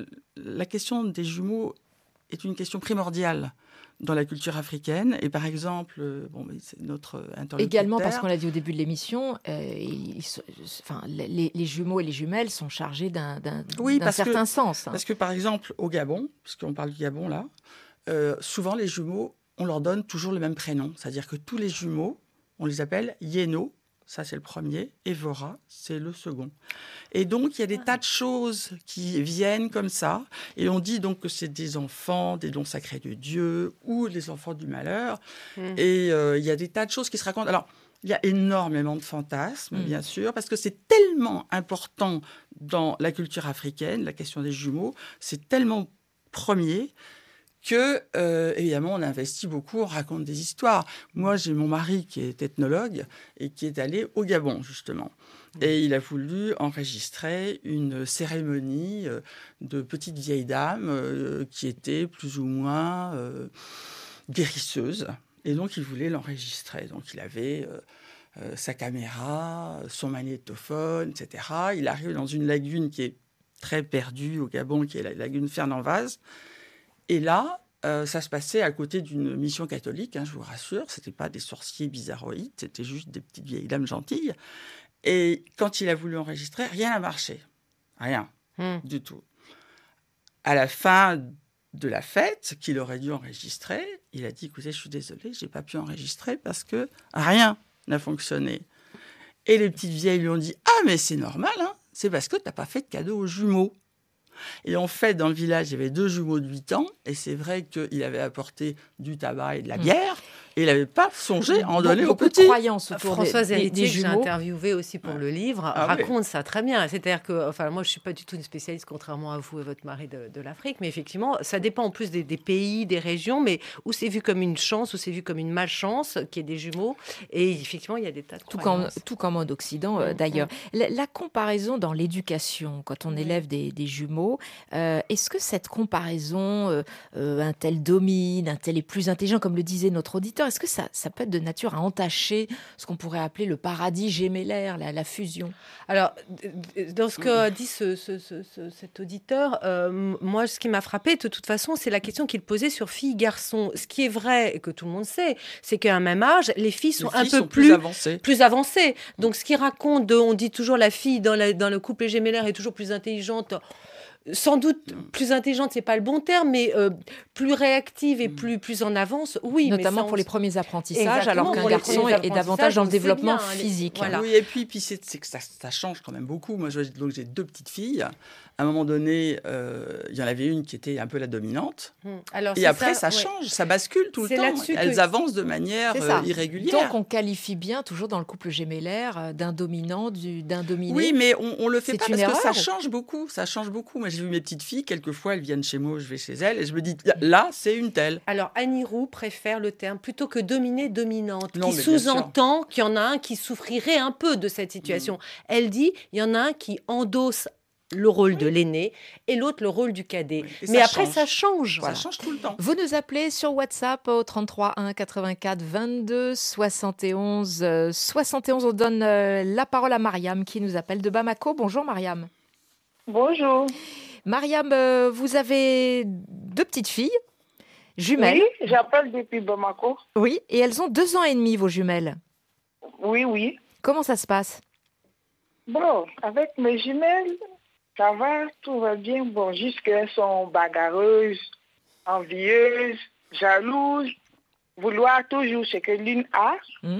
la question des jumeaux est une question primordiale dans la culture africaine. Et par exemple, euh, bon, c'est notre interlocuteur. Également, parce qu'on l'a dit au début de l'émission, euh, ils, enfin, les, les jumeaux et les jumelles sont chargés d'un, d'un, oui, d'un certain que, sens. Hein. Parce que, par exemple, au Gabon, puisqu'on parle du Gabon là, euh, souvent les jumeaux, on leur donne toujours le même prénom. C'est-à-dire que tous les jumeaux, on les appelle Yeno, ça c'est le premier, et Vora, c'est le second. Et donc, il y a des tas de choses qui viennent comme ça, et on dit donc que c'est des enfants, des dons sacrés de Dieu, ou les enfants du malheur, mmh. et euh, il y a des tas de choses qui se racontent. Alors, il y a énormément de fantasmes, mmh. bien sûr, parce que c'est tellement important dans la culture africaine, la question des jumeaux, c'est tellement premier que, euh, évidemment, on investit beaucoup, on raconte des histoires. Moi, j'ai mon mari qui est ethnologue et qui est allé au Gabon, justement. Et il a voulu enregistrer une cérémonie de petites vieilles dames euh, qui étaient plus ou moins euh, guérisseuses. Et donc, il voulait l'enregistrer. Donc, il avait... Euh, euh, sa caméra, son magnétophone, et cetera. Il arrive dans une lagune qui est très perdue au Gabon, qui est la lagune Fernand-Vaz. Et là, euh, ça se passait à côté d'une mission catholique, hein, je vous rassure. Ce n'était pas des sorciers bizarroïdes, c'était juste des petites vieilles dames gentilles. Et quand il a voulu enregistrer, rien n'a marché. Rien, mmh. du tout. À la fin de la fête, qu'il aurait dû enregistrer, il a dit, écoutez, je suis désolé, je n'ai pas pu enregistrer parce que rien n'a fonctionné. Et les petites vieilles lui ont dit, ah, mais c'est normal, hein, c'est parce que tu n'as pas fait de cadeau aux jumeaux. Et en fait, dans le village, il y avait deux jumeaux de huit ans, et c'est vrai qu'il avait apporté du tabac et de la bière, et il n'avait pas songé à en donner aux petits. Beaucoup de croyances autour Françoise des, des, Héritier, des que j'ai jumeaux. interviewée aussi pour ouais. le livre, ah, raconte oui. ça très bien. C'est-à-dire que, enfin, moi, je ne suis pas du tout une spécialiste, contrairement à vous et votre mari, de, de l'Afrique, mais effectivement, ça dépend en plus des, des pays, des régions, mais où c'est vu comme une chance, où c'est vu comme une malchance, qu'il y ait des jumeaux, et effectivement, il y a des tas de tout croyances. Comme, tout comme en Occident, euh, d'ailleurs. Mmh. La, la comparaison dans l'éducation, quand on mmh. élève des, des jumeaux, euh, est-ce que cette comparaison, euh, euh, un tel domine, un tel est plus intelligent, comme le disait notre auditeur, est-ce que ça, ça peut être de nature à entacher ce qu'on pourrait appeler le paradis gémellaire, la, la fusion? Alors, dans ce que dit ce, ce, ce, ce, cet auditeur, euh, moi, ce qui m'a frappé, de toute façon, c'est la question qu'il posait sur filles-garçons. Ce qui est vrai, et que tout le monde sait, c'est qu'à un même âge, les filles sont les un filles peu sont plus, plus, avancées. plus avancées. Donc, ce qui raconte, de, on dit toujours la fille dans, la, dans le couple gémellaire est toujours plus intelligente. Sans doute plus intelligente, c'est pas le bon terme, mais euh, plus réactive et plus, plus en avance, oui. Notamment mais pour les premiers apprentissages, Exactement, alors qu'un garçon est davantage dans le développement bien, physique. Les... Voilà. Oui, et puis, puis c'est, c'est que ça, ça change quand même beaucoup. Moi, je, donc, j'ai deux petites filles. À un moment donné, euh, il y en avait une qui était un peu la dominante. Hum. Alors, et après, ça, ça ouais. change, ça bascule tout c'est le temps. Elles que... avancent de manière euh, irrégulière. Donc, on qualifie bien, toujours dans le couple gémellaire, d'un dominant, du, d'un dominé. Oui, mais on ne le fait c'est pas parce erreur. que ça change beaucoup. Ça change beaucoup. Moi, j'ai vu mes petites filles, quelquefois, elles viennent chez moi, je vais chez elles, et je me dis, là, c'est une telle. Alors, Annie Roux préfère le terme plutôt que dominée, dominante, non, qui sous-entend qu'il y en a un qui souffrirait un peu de cette situation. Mmh. Elle dit, il y en a un qui endosse le rôle oui. de l'aîné et l'autre le rôle du cadet. Oui. Mais après, change. ça change. Voilà. Ça change tout le temps. Vous nous appelez sur WhatsApp au trente-trois un quatre-vingt-quatre vingt-deux soixante et onze. soixante et onze, on donne euh, la parole à Mariam qui nous appelle de Bamako. Bonjour Mariam. Bonjour. Mariam, euh, vous avez deux petites filles, jumelles. Oui, j'appelle depuis Bamako. Oui, et elles ont deux ans et demi, vos jumelles. Oui, oui. Comment ça se passe? Bon, avec mes jumelles, ça va, tout va bien. Bon, juste qu'elles sont bagarreuses, envieuses, jalouses, vouloir toujours ce que l'une a. Mmh.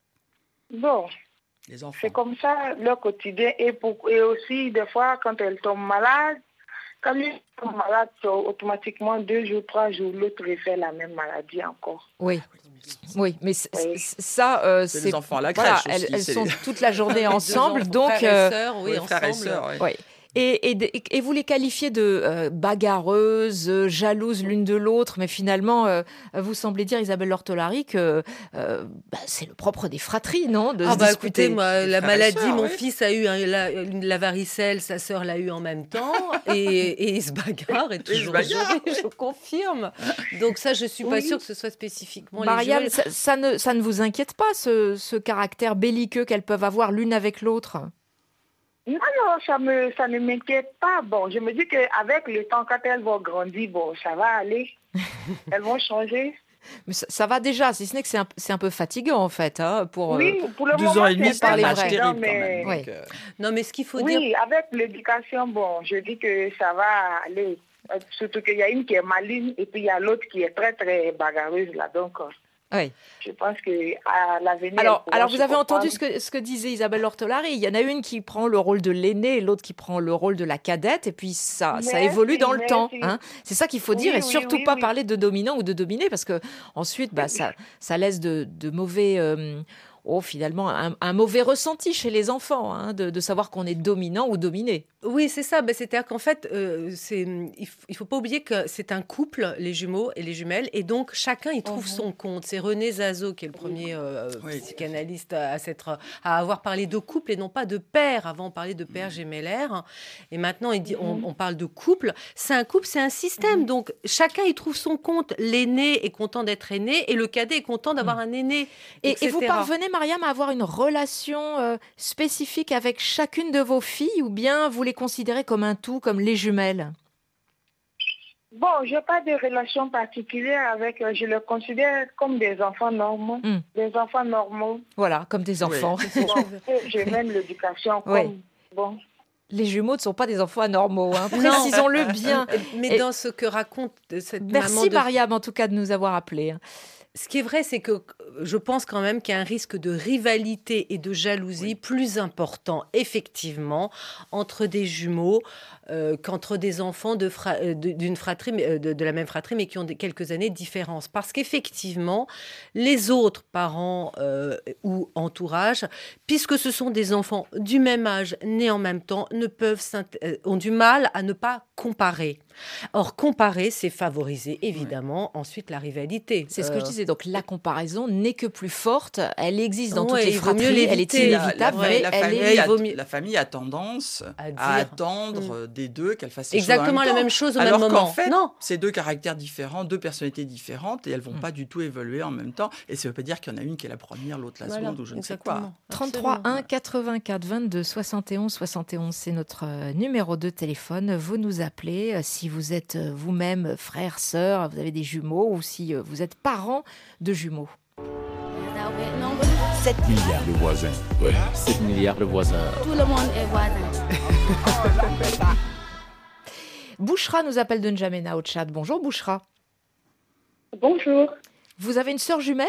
Bon, les enfants. C'est comme ça leur quotidien. Et, pour, et aussi, des fois, quand elles tombent malades, quand l'une tombe malade, automatiquement, deux jours, trois jours, l'autre refait la même maladie encore. Oui. Oui, mais c- oui. ça, euh, c'est, c'est les enfants à la crèche. Voilà, aussi, elles, elles c'est sont les... toute la journée ensemble, donc frères euh, et sœurs, oui, oui, ensemble. Frères et sœurs, oui. Oui. Et, et, et vous les qualifiez de euh, bagarreuses, euh, jalouses l'une de l'autre, mais finalement, euh, vous semblez dire, Isabelle Lortolari, que euh, bah, c'est le propre des fratries, non, de ah se bah discuter. Écoutez, moi, la maladie, sœurs, mon oui. fils a eu un, la, une, la varicelle, sa sœur l'a eu en même temps, et, et il se bagarre, et toujours bagarre, je, je confirme. Donc ça, je ne suis pas oui. sûre que ce soit spécifiquement Mariam, les ça, ça, ne, ça ne vous inquiète pas, ce, ce caractère belliqueux qu'elles peuvent avoir l'une avec l'autre? Non, non, ça, me, ça ne m'inquiète pas. Bon, je me dis qu'avec le temps, quand elles vont grandir, bon, ça va aller. Elles vont changer. Mais ça, ça va déjà, si ce n'est que c'est un, c'est un peu fatigant, en fait, hein, pour oui, pour le deux moment, ans et demi, c'est parler pas vrai. fatigant, Terrible, mais... quand même, oui. euh... Non, mais ce qu'il faut oui, dire... Oui, avec l'éducation, bon, je dis que ça va aller. Surtout qu'il y a une qui est maligne et puis il y a l'autre qui est très, très bagarreuse, là, donc... Oui. Je pense qu'à l'avenir... Alors, alors vous avez entendu ce que, ce que disait Isabelle Lortolari. Il y en a une qui prend le rôle de l'aînée et l'autre qui prend le rôle de la cadette. Et puis, ça, merci, ça évolue dans le merci. temps. Hein. C'est ça qu'il faut oui, dire. Oui, et surtout oui, pas oui. parler de dominant ou de dominé. Parce que ensuite, bah, ça, ça laisse de, de mauvais... Euh, oh, finalement, un, un mauvais ressenti chez les enfants, hein, de, de savoir qu'on est dominant ou dominé. Oui, c'est ça. Ben, c'est-à-dire qu'en fait, euh, c'est, il ne faut pas oublier que c'est un couple, les jumeaux et les jumelles, et donc chacun y trouve uh-huh. son compte. C'est René Zazo qui est le premier euh, oui. psychanalyste à, s'être, à avoir parlé de couple et non pas de père. Avant, on parlait de père gémellaire. Et maintenant, il dit, on, on parle de couple. C'est un couple, c'est un système. Uh-huh. Donc, chacun y trouve son compte. L'aîné est content d'être aîné et le cadet est content d'avoir uh-huh. un aîné. Et, et vous parvenez, Mariam, à avoir une relation euh, spécifique avec chacune de vos filles ou bien vous les considérez comme un tout, comme les jumelles? Bon, je n'ai pas de relation particulière avec eux. Je les considère comme des enfants normaux. Mm. Des enfants normaux. Voilà, comme des enfants. Oui. Bon, je mène l'éducation comme... Oui. Bon. Les jumeaux ne sont pas des enfants anormaux, hein. Précisons-le bien. Mais Et dans ce que raconte cette merci maman de... Mariam, en tout cas, de nous avoir appelés. Ce qui est vrai, c'est que je pense quand même qu'il y a un risque de rivalité et de jalousie oui. plus important, effectivement, entre des jumeaux euh, qu'entre des enfants de fra- de, d'une fratrie, de, de la même fratrie, mais qui ont des, quelques années de différence. Parce qu'effectivement, les autres parents euh, ou entourage, puisque ce sont des enfants du même âge, nés en même temps, ne peuvent euh, ont du mal à ne pas comparer. Or, comparer, c'est favoriser, évidemment, ouais. ensuite la rivalité. C'est ce que euh... je disais. Donc, la comparaison n'est que plus forte. Elle existe dans ouais, toutes les fratries. Elle est inévitable, la, la, mais la, elle famille est... a, mieux... la famille a tendance à, à attendre mmh. des deux qu'elles fassent exactement la même, même chose au alors même moment. Alors qu'en fait, non. c'est deux caractères différents, deux personnalités différentes, et elles ne vont mmh. pas du tout évoluer en même temps. Et ça ne veut pas dire qu'il y en a une qui est la première, l'autre la voilà, seconde, ou je exactement. ne sais quoi. trente-trois un quatre-vingt-quatre vingt-deux soixante et onze soixante et onze, c'est notre numéro de téléphone. Vous nous appelez si vous êtes vous-même frère, sœur, vous avez des jumeaux, ou si vous êtes parent de jumeaux. sept milliards de voisins. Ouais, sept milliards de voisins. Tout le monde est voisin. Bouchra nous appelle de N'Djamena au Tchad. Bonjour Bouchra. Bonjour. Vous avez une sœur jumelle?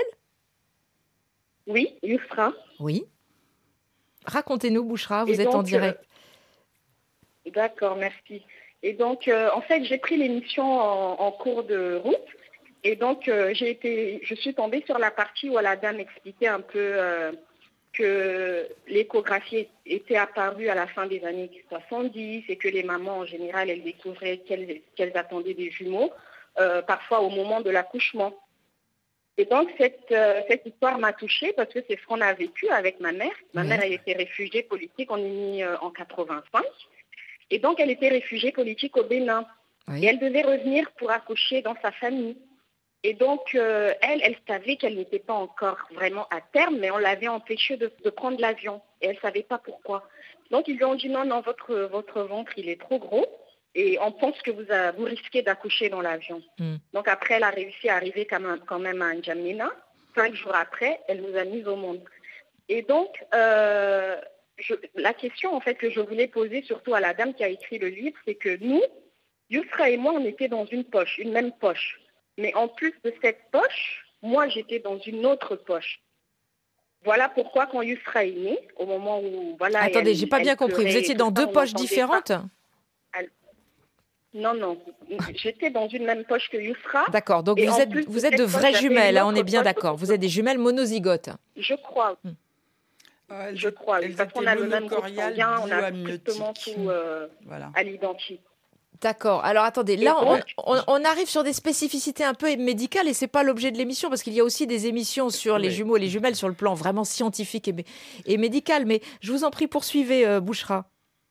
Oui, Yousra. Oui. Racontez-nous Bouchra, vous Et êtes donc, en direct. Euh, d'accord, merci. Et donc, euh, en fait, j'ai pris l'émission en, en cours de route. Et donc, euh, j'ai été, je suis tombée sur la partie où la dame expliquait un peu euh, que l'échographie était apparue à la fin des années soixante-dix et que les mamans, en général, elles découvraient qu'elles, qu'elles attendaient des jumeaux, euh, parfois au moment de l'accouchement. Et donc, cette, euh, cette histoire m'a touchée parce que c'est ce qu'on a vécu avec ma mère. Ma mmh. mère, elle était réfugiée politique, on est mis euh, en quatre-vingt-cinq. Et donc, elle était réfugiée politique au Bénin. Oui. Et elle devait revenir pour accoucher dans sa famille. Et donc, euh, elle, elle savait qu'elle n'était pas encore vraiment à terme, mais on l'avait empêchée de, de prendre l'avion. Et elle ne savait pas pourquoi. Donc, ils lui ont dit non, non, votre, votre ventre, il est trop gros. Et on pense que vous, a, vous risquez d'accoucher dans l'avion. Mm. Donc, après, elle a réussi à arriver quand même, quand même à N'Djamena. Cinq jours après, elle nous a mis au monde. Et donc, euh, je, la question, en fait, que je voulais poser surtout à la dame qui a écrit le livre, c'est que nous, Yousra et moi, on était dans une poche, une même poche. Mais en plus de cette poche, moi, j'étais dans une autre poche. Voilà pourquoi, quand Yousra est née, au moment où... Voilà, attendez, elle, j'ai pas bien compris. Vous étiez dans deux poches différentes ? Elle... Non, non. J'étais dans une même poche que Yousra. D'accord, donc vous êtes, vous êtes de vraies jumelles, hein, on est bien d'accord. Vous êtes des jumelles monozygotes. Je crois. Hmm. Euh, je crois. Parce qu'on a le même groupe sanguin, on a strictement tout euh, voilà. à l'identique. D'accord. Alors attendez, là on, on, on arrive sur des spécificités un peu médicales et c'est pas l'objet de l'émission parce qu'il y a aussi des émissions sur les oui. jumeaux et les jumelles sur le plan vraiment scientifique et, et médical. Mais je vous en prie, poursuivez, euh, Bouchra.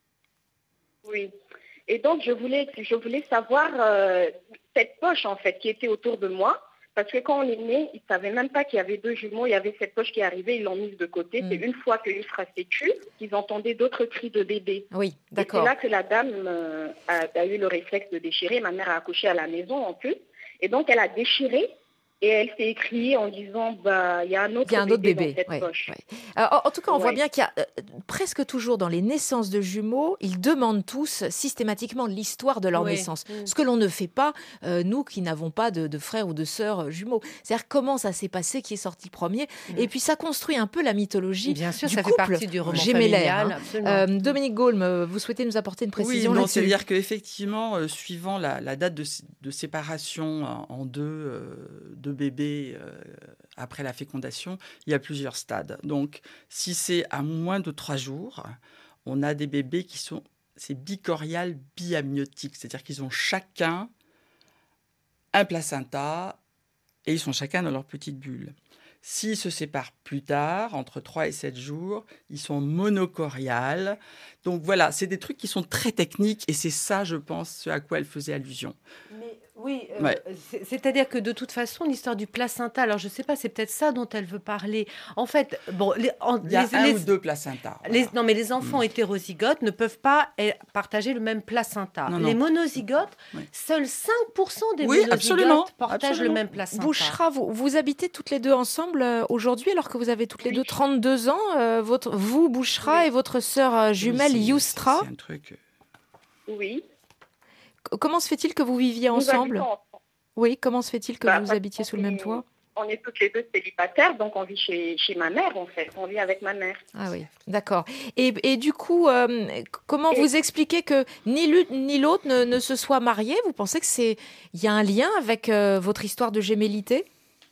Oui. Et donc je voulais, je voulais savoir euh, cette poche en fait qui était autour de moi. Parce que quand on est né, ils ne savaient même pas qu'il y avait deux jumeaux. Il y avait cette poche qui arrivait, ils l'ont mise de côté. Mm. C'est une fois que Yousra s'est tue qu'ils entendaient d'autres cris de bébé. Oui, d'accord. Et c'est là que la dame euh, a, a eu le réflexe de déchirer. Ma mère a accouché à la maison en plus. Et donc, elle a déchiré. Et elle s'est écriée en disant bah, il y a un autre, il y a un autre bébé, bébé dans cette ouais, poche. Ouais. Alors, en tout cas, on ouais. voit bien qu'il y a euh, presque toujours dans les naissances de jumeaux, ils demandent tous systématiquement l'histoire de leur oui. naissance. Mmh. Ce que l'on ne fait pas, euh, nous qui n'avons pas de, de frères ou de sœurs jumeaux. C'est-à-dire comment ça s'est passé, qui est sorti premier. Mmh. Et puis ça construit un peu la mythologie bien sûr, du ça couple fait partie du roman gémellaire. Hein. Euh, Dominique Gaulme, vous souhaitez nous apporter une précision oui, non, là-dessus? C'est-à-dire qu'effectivement, euh, suivant la, la date de, de séparation en, en deux, euh, deux bébés, euh, après la fécondation, il y a plusieurs stades. Donc, si c'est à moins de trois jours, on a des bébés qui sont c'est bicorial biamniotique, c'est-à-dire qu'ils ont chacun un placenta et ils sont chacun dans leur petite bulle. S'ils se séparent plus tard, entre trois et sept jours, ils sont monocoriales. Donc voilà, c'est des trucs qui sont très techniques et c'est ça, je pense, ce à quoi elle faisait allusion. Mais Oui, euh, Ouais. c'est- c'est-à-dire que de toute façon, l'histoire du placenta, alors je ne sais pas, c'est peut-être ça dont elle veut parler. En fait, bon, les, en- Il y a les- un les- ou deux placentas. les- voilà. non, mais les enfants Mm. hétérozygotes ne peuvent pas eh, partager le même placenta. Non, non. Les monozygotes, Oui. seuls cinq pour cent des Oui, monozygotes absolument, partagent absolument. le même placenta. Bouchra, vous, vous habitez toutes les deux ensemble euh, aujourd'hui, alors que vous avez toutes les Oui. deux trente-deux ans. euh, votre, vous, Bouchra, Oui. et votre sœur euh, jumelle, Oui, c'est- Youstra. C'est un truc. euh, Oui. C- Comment se fait-il que vous viviez Nous ensemble? habitons ensemble. Oui, comment se fait-il que Bah, vous parce habitiez qu'on sous le même est- toit? On est toutes les deux célibataires, donc on vit chez, chez ma mère, en fait. On vit avec ma mère. Ah oui, d'accord. Et, et du coup, euh, c- comment Et- vous expliquez que ni l'une ni l'autre ne, ne se soit mariés? Vous pensez que c'est il y a un lien avec euh, votre histoire de gémellité?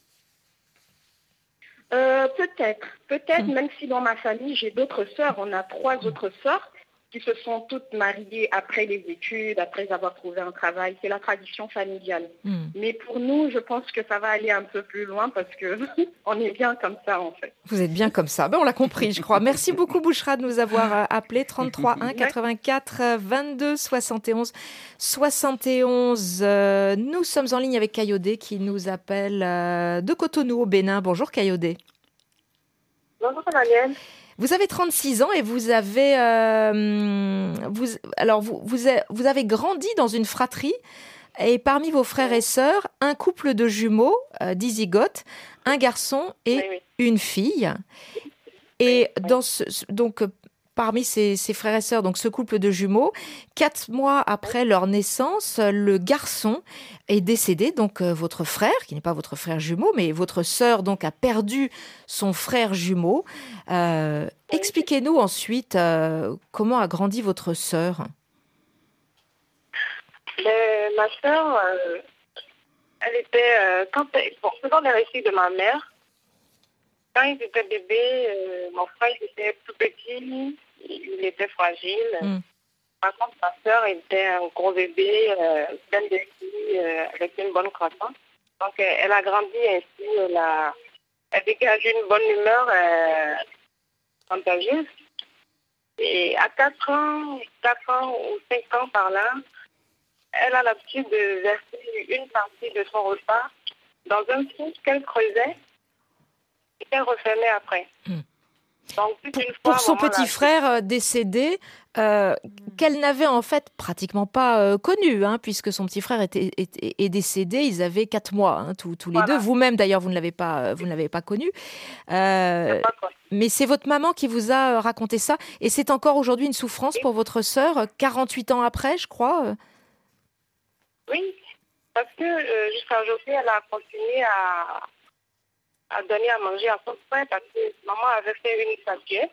Euh, peut-être, peut-être, Hmm. même si dans ma famille, j'ai d'autres sœurs, on a trois autres sœurs qui se sont toutes mariées après les études, après avoir trouvé un travail. C'est la tradition familiale. Hmm. Mais pour nous, je pense que ça va aller un peu plus loin parce que on est bien comme ça, en fait. Vous êtes bien comme ça. Ben, on l'a compris, je crois. Merci beaucoup, Bouchra, de nous avoir euh, appelé. trente-trois un quatre-vingt-quatre euh, vingt-deux soixante et onze soixante et onze. Euh, nous sommes en ligne avec Kayodé qui nous appelle euh, de Cotonou au Bénin. Bonjour Kayodé. Bonjour Daniel. Vous avez trente-six ans et vous avez, euh, vous, alors vous, vous, a- vous avez grandi dans une fratrie et parmi vos frères et sœurs, un couple de jumeaux, euh, dizygotes, un garçon et Oui, oui. une fille. Et dans ce, ce- donc, euh, parmi ces, ces frères et sœurs, donc ce couple de jumeaux, quatre mois après leur naissance, le garçon est décédé. Donc, euh, votre frère, qui n'est pas votre frère jumeau, mais votre sœur donc a perdu son frère jumeau. Euh, Expliquez-nous ensuite euh, comment a grandi votre sœur. Mais ma soeur, euh, elle était, euh, quand elle, bon, selon les récits de ma mère, quand ils étaient bébés, euh, mon frère il était tout petit, il était fragile. Mm. Par contre, ma soeur était un gros bébé, euh, pleine de vie, euh, avec une bonne croissance. Donc, euh, elle a grandi ainsi, elle, a, elle dégage une bonne humeur euh, contagieuse. Et à quatre ans, quatre ans ou cinq ans par là, elle a l'habitude de verser une partie de son repas dans un four qu'elle creusait et qu'elle refermait après. Hmm. Donc, toute une fois, Pour son maman petit l'a- frère euh, décédé, euh, qu'elle n'avait en fait pratiquement pas euh, connu, hein, puisque son petit frère était, était- est décédé, ils avaient quatre mois, hein, tous, tous les Voilà. deux. Vous-même d'ailleurs, vous ne l'avez pas, euh, vous ne l'avez pas connu. Euh, pas quoi. mais c'est votre maman qui vous a euh, raconté ça, et c'est encore aujourd'hui une souffrance pour votre sœur, euh, quarante-huit ans après, je crois. euh. Oui, parce que euh, jusqu'à aujourd'hui, elle a continué à, à donner à manger à son frère parce que maman avait fait une statuette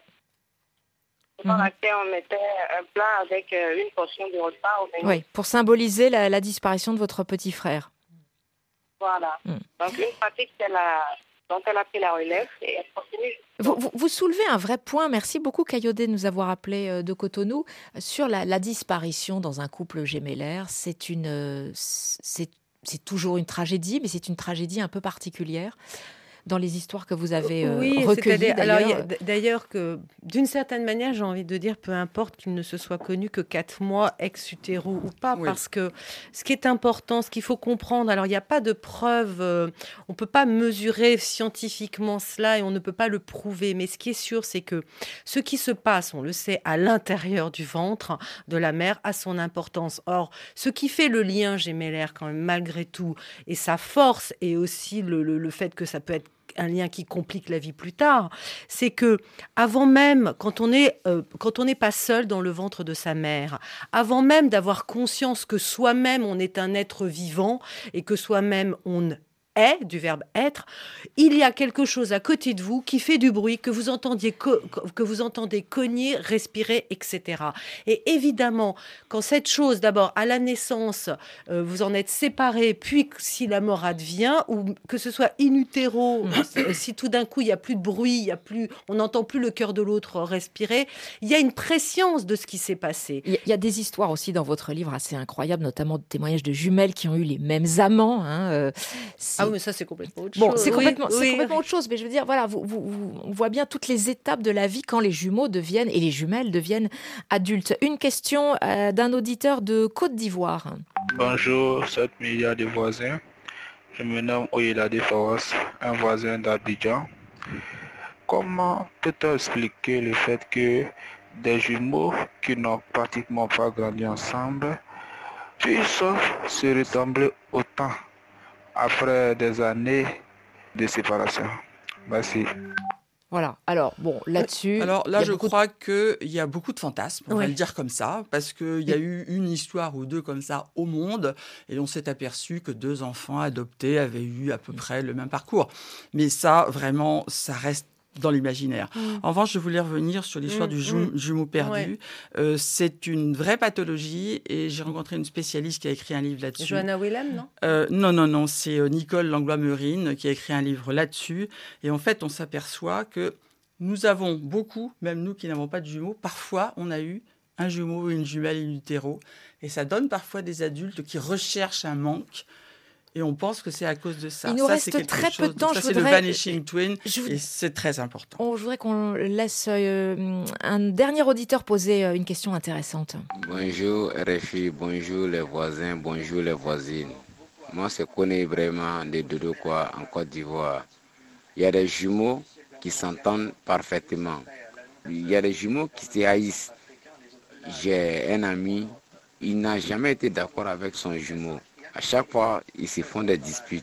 dans Mhm. laquelle on mettait un plat avec euh, une portion de repas au menu. Oui, pour symboliser la, la disparition de votre petit frère. Voilà. Mm. Donc, une pratique qu'elle a, dont elle a pris la relève et elle continue. Vous, vous- vous soulevez un vrai point. Merci beaucoup, Kayodé, de nous avoir appelé euh, de Cotonou. euh, Sur la, la disparition dans un couple gémellaire, c'est une, euh, c'est, c'est toujours une tragédie, mais c'est une tragédie un peu particulière dans les histoires que vous avez euh, Oui, recueillies. c'est-à-dire- alors, il y a- D'ailleurs, d- d'ailleurs que d'une certaine manière, j'ai envie de dire, peu importe qu'il ne se soit connu que quatre mois ex-utéro ou pas, Oui. parce que ce qui est important, ce qu'il faut comprendre, alors il n'y a pas de preuve, euh, on ne peut pas mesurer scientifiquement cela et on ne peut pas le prouver, mais ce qui est sûr, c'est que ce qui se passe, on le sait, à l'intérieur du ventre de la mère a son importance. Or, ce qui fait le lien gémellaire quand même, malgré tout, et sa force, et aussi le, le- le fait que ça peut être un lien qui complique la vie plus tard, c'est que avant même, quand on est, euh, quand on n'est pas seul dans le ventre de sa mère, avant même d'avoir conscience que soi-même on est un être vivant et que soi-même on est, du verbe être, il y a quelque chose à côté de vous qui fait du bruit, que vous entendiez co- que vous entendez cogner, respirer, et cetera. Et évidemment, quand cette chose, d'abord à la naissance, euh, vous en êtes séparés, puis si la mort advient, ou que ce soit in utero, euh, si tout d'un coup il y a plus de bruit, il y a plus, on n'entend plus le cœur de l'autre respirer, il y a une préscience de ce qui s'est passé. il y, a- il y a des histoires aussi dans votre livre assez incroyables, notamment de témoignages de jumelles qui ont eu les mêmes amants. Hein, euh, c'est- Ah oui, mais ça c'est complètement autre Bon, chose. c'est Oui, complètement, c'est oui. complètement autre chose, mais je veux dire, voilà, vous, vous- vous- on voit bien toutes les étapes de la vie quand les jumeaux deviennent, et les jumelles deviennent adultes. Une question euh, d'un auditeur de Côte d'Ivoire. Bonjour, sept milliards de voisins. Je me nomme Oyelade Fawas, un voisin d'Abidjan. Comment peut-on expliquer le fait que des jumeaux qui n'ont pratiquement pas grandi ensemble puissent se ressembler autant après des années de séparation? Merci. Voilà, alors bon, là-dessus... Alors là, je beaucoup crois de... qu'il y a beaucoup de fantasmes, on oui. va le dire comme ça, parce qu'il y a eu une histoire ou deux comme ça au monde, et on s'est aperçu que deux enfants adoptés avaient eu à peu près le même parcours. Mais ça, vraiment, ça reste dans l'imaginaire. Mmh. En revanche, je voulais revenir sur l'histoire mmh, du jume, mmh. jumeau perdu. Ouais. Euh, c'est une vraie pathologie et j'ai rencontré une spécialiste qui a écrit un livre là-dessus. Johanna Willem, non euh, Non, non, non. C'est euh, Nicole Langlois-Meurine qui a écrit un livre là-dessus. Et en fait, on s'aperçoit que nous avons beaucoup, même nous qui n'avons pas de jumeaux, parfois on a eu un jumeau, une jumelle in utero. Et ça donne parfois des adultes qui recherchent un manque. Et on pense que c'est à cause de ça. Il nous ça, reste c'est très peu de temps. Ça, je c'est voudrais... le vanishing twin, je... et c'est très important. On, je voudrais qu'on laisse euh, un dernier auditeur poser euh, une question intéressante. Bonjour R F I, bonjour les voisins, bonjour les voisines. Moi, je connais vraiment des dodo quoi en Côte d'Ivoire. Il y a des jumeaux qui s'entendent parfaitement. Il y a des jumeaux qui se haïssent. J'ai un ami, il n'a jamais été d'accord avec son jumeau. À chaque fois, ils se font des disputes.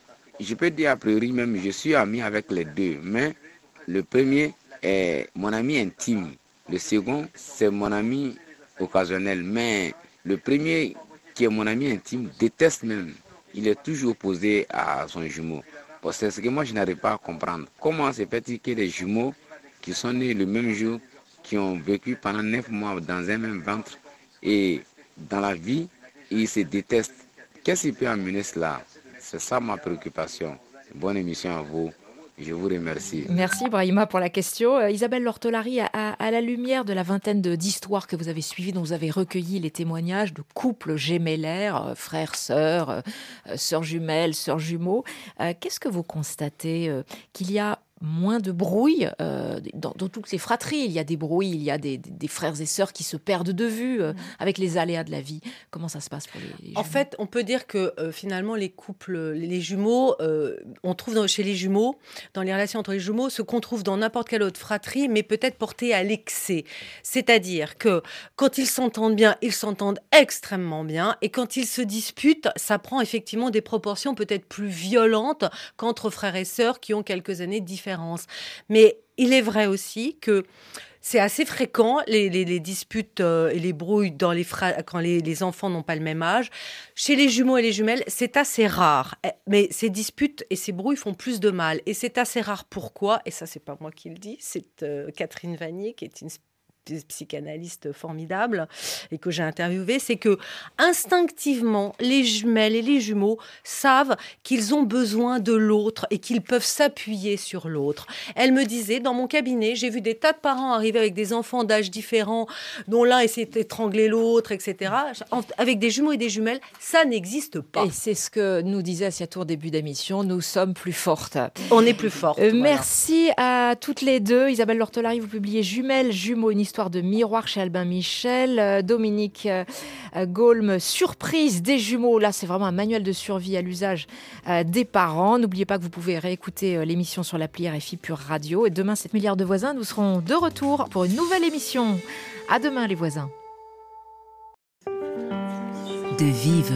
Je peux dire a priori même, je suis ami avec les deux, mais le premier est mon ami intime. Le second, c'est mon ami occasionnel. Mais le premier, qui est mon ami intime, déteste même. Il est toujours opposé à son jumeau. C'est ce que moi, je n'arrive pas à comprendre. Comment se fait-il que les jumeaux qui sont nés le même jour, qui ont vécu pendant neuf mois dans un même ventre, et dans la vie, ils se détestent? Qu'est-ce qui peut amener cela? C'est ça ma préoccupation. Bonne émission à vous. Je vous remercie. Merci Brahima pour la question. Euh, Isabelle Lortolari, à, à la lumière de la vingtaine de, d'histoires que vous avez suivies, dont vous avez recueilli les témoignages de couples gémellaires, euh, frères, sœurs, euh, sœurs jumelles, sœurs jumeaux, euh, qu'est-ce que vous constatez euh, qu'il y a moins de brouille euh, dans, dans toutes les fratries. Il y a des brouilles, il y a des, des frères et sœurs qui se perdent de vue euh, mmh. avec les aléas de la vie. Comment ça se passe pour les, les jumeaux? En fait, on peut dire que euh, finalement, les couples, les jumeaux, euh, on trouve dans, chez les jumeaux, dans les relations entre les jumeaux, ce qu'on trouve dans n'importe quelle autre fratrie, mais peut-être porté à l'excès. C'est-à-dire que quand ils s'entendent bien, ils s'entendent extrêmement bien, et quand ils se disputent, ça prend effectivement des proportions peut-être plus violentes qu'entre frères et sœurs qui ont quelques années de différence. Mais il est vrai aussi que c'est assez fréquent, les, les, les disputes euh, et les brouilles dans les fra- quand les, les enfants n'ont pas le même âge. Chez les jumeaux et les jumelles, c'est assez rare. Mais ces disputes et ces brouilles font plus de mal. Et c'est assez rare. Pourquoi? Et ça, c'est pas moi qui le dis, c'est euh, Catherine Vanier, qui est une psychanalyste formidable et que j'ai interviewé, c'est que instinctivement les jumelles et les jumeaux savent qu'ils ont besoin de l'autre et qu'ils peuvent s'appuyer sur l'autre. Elle me disait, dans mon cabinet, j'ai vu des tas de parents arriver avec des enfants d'âge différents dont l'un essaie d'étrangler l'autre, et cetera. Avec des jumeaux et des jumelles, ça n'existe pas. Et c'est ce que nous disait Assia Tour début d'émission, nous sommes plus fortes. On est plus fortes. Euh, voilà. Merci à toutes les deux. Isabelle Lortolari, vous publiez Jumelles, jumeaux, une histoire de miroir chez Albin Michel. Euh, Dominique euh, Gaulme, surprise des jumeaux. Là, c'est vraiment un manuel de survie à l'usage euh, des parents. N'oubliez pas que vous pouvez réécouter euh, l'émission sur l'appli R F I Pure Radio. Et demain, sept milliards de voisins, nous serons de retour pour une nouvelle émission. À demain, les voisins. De vive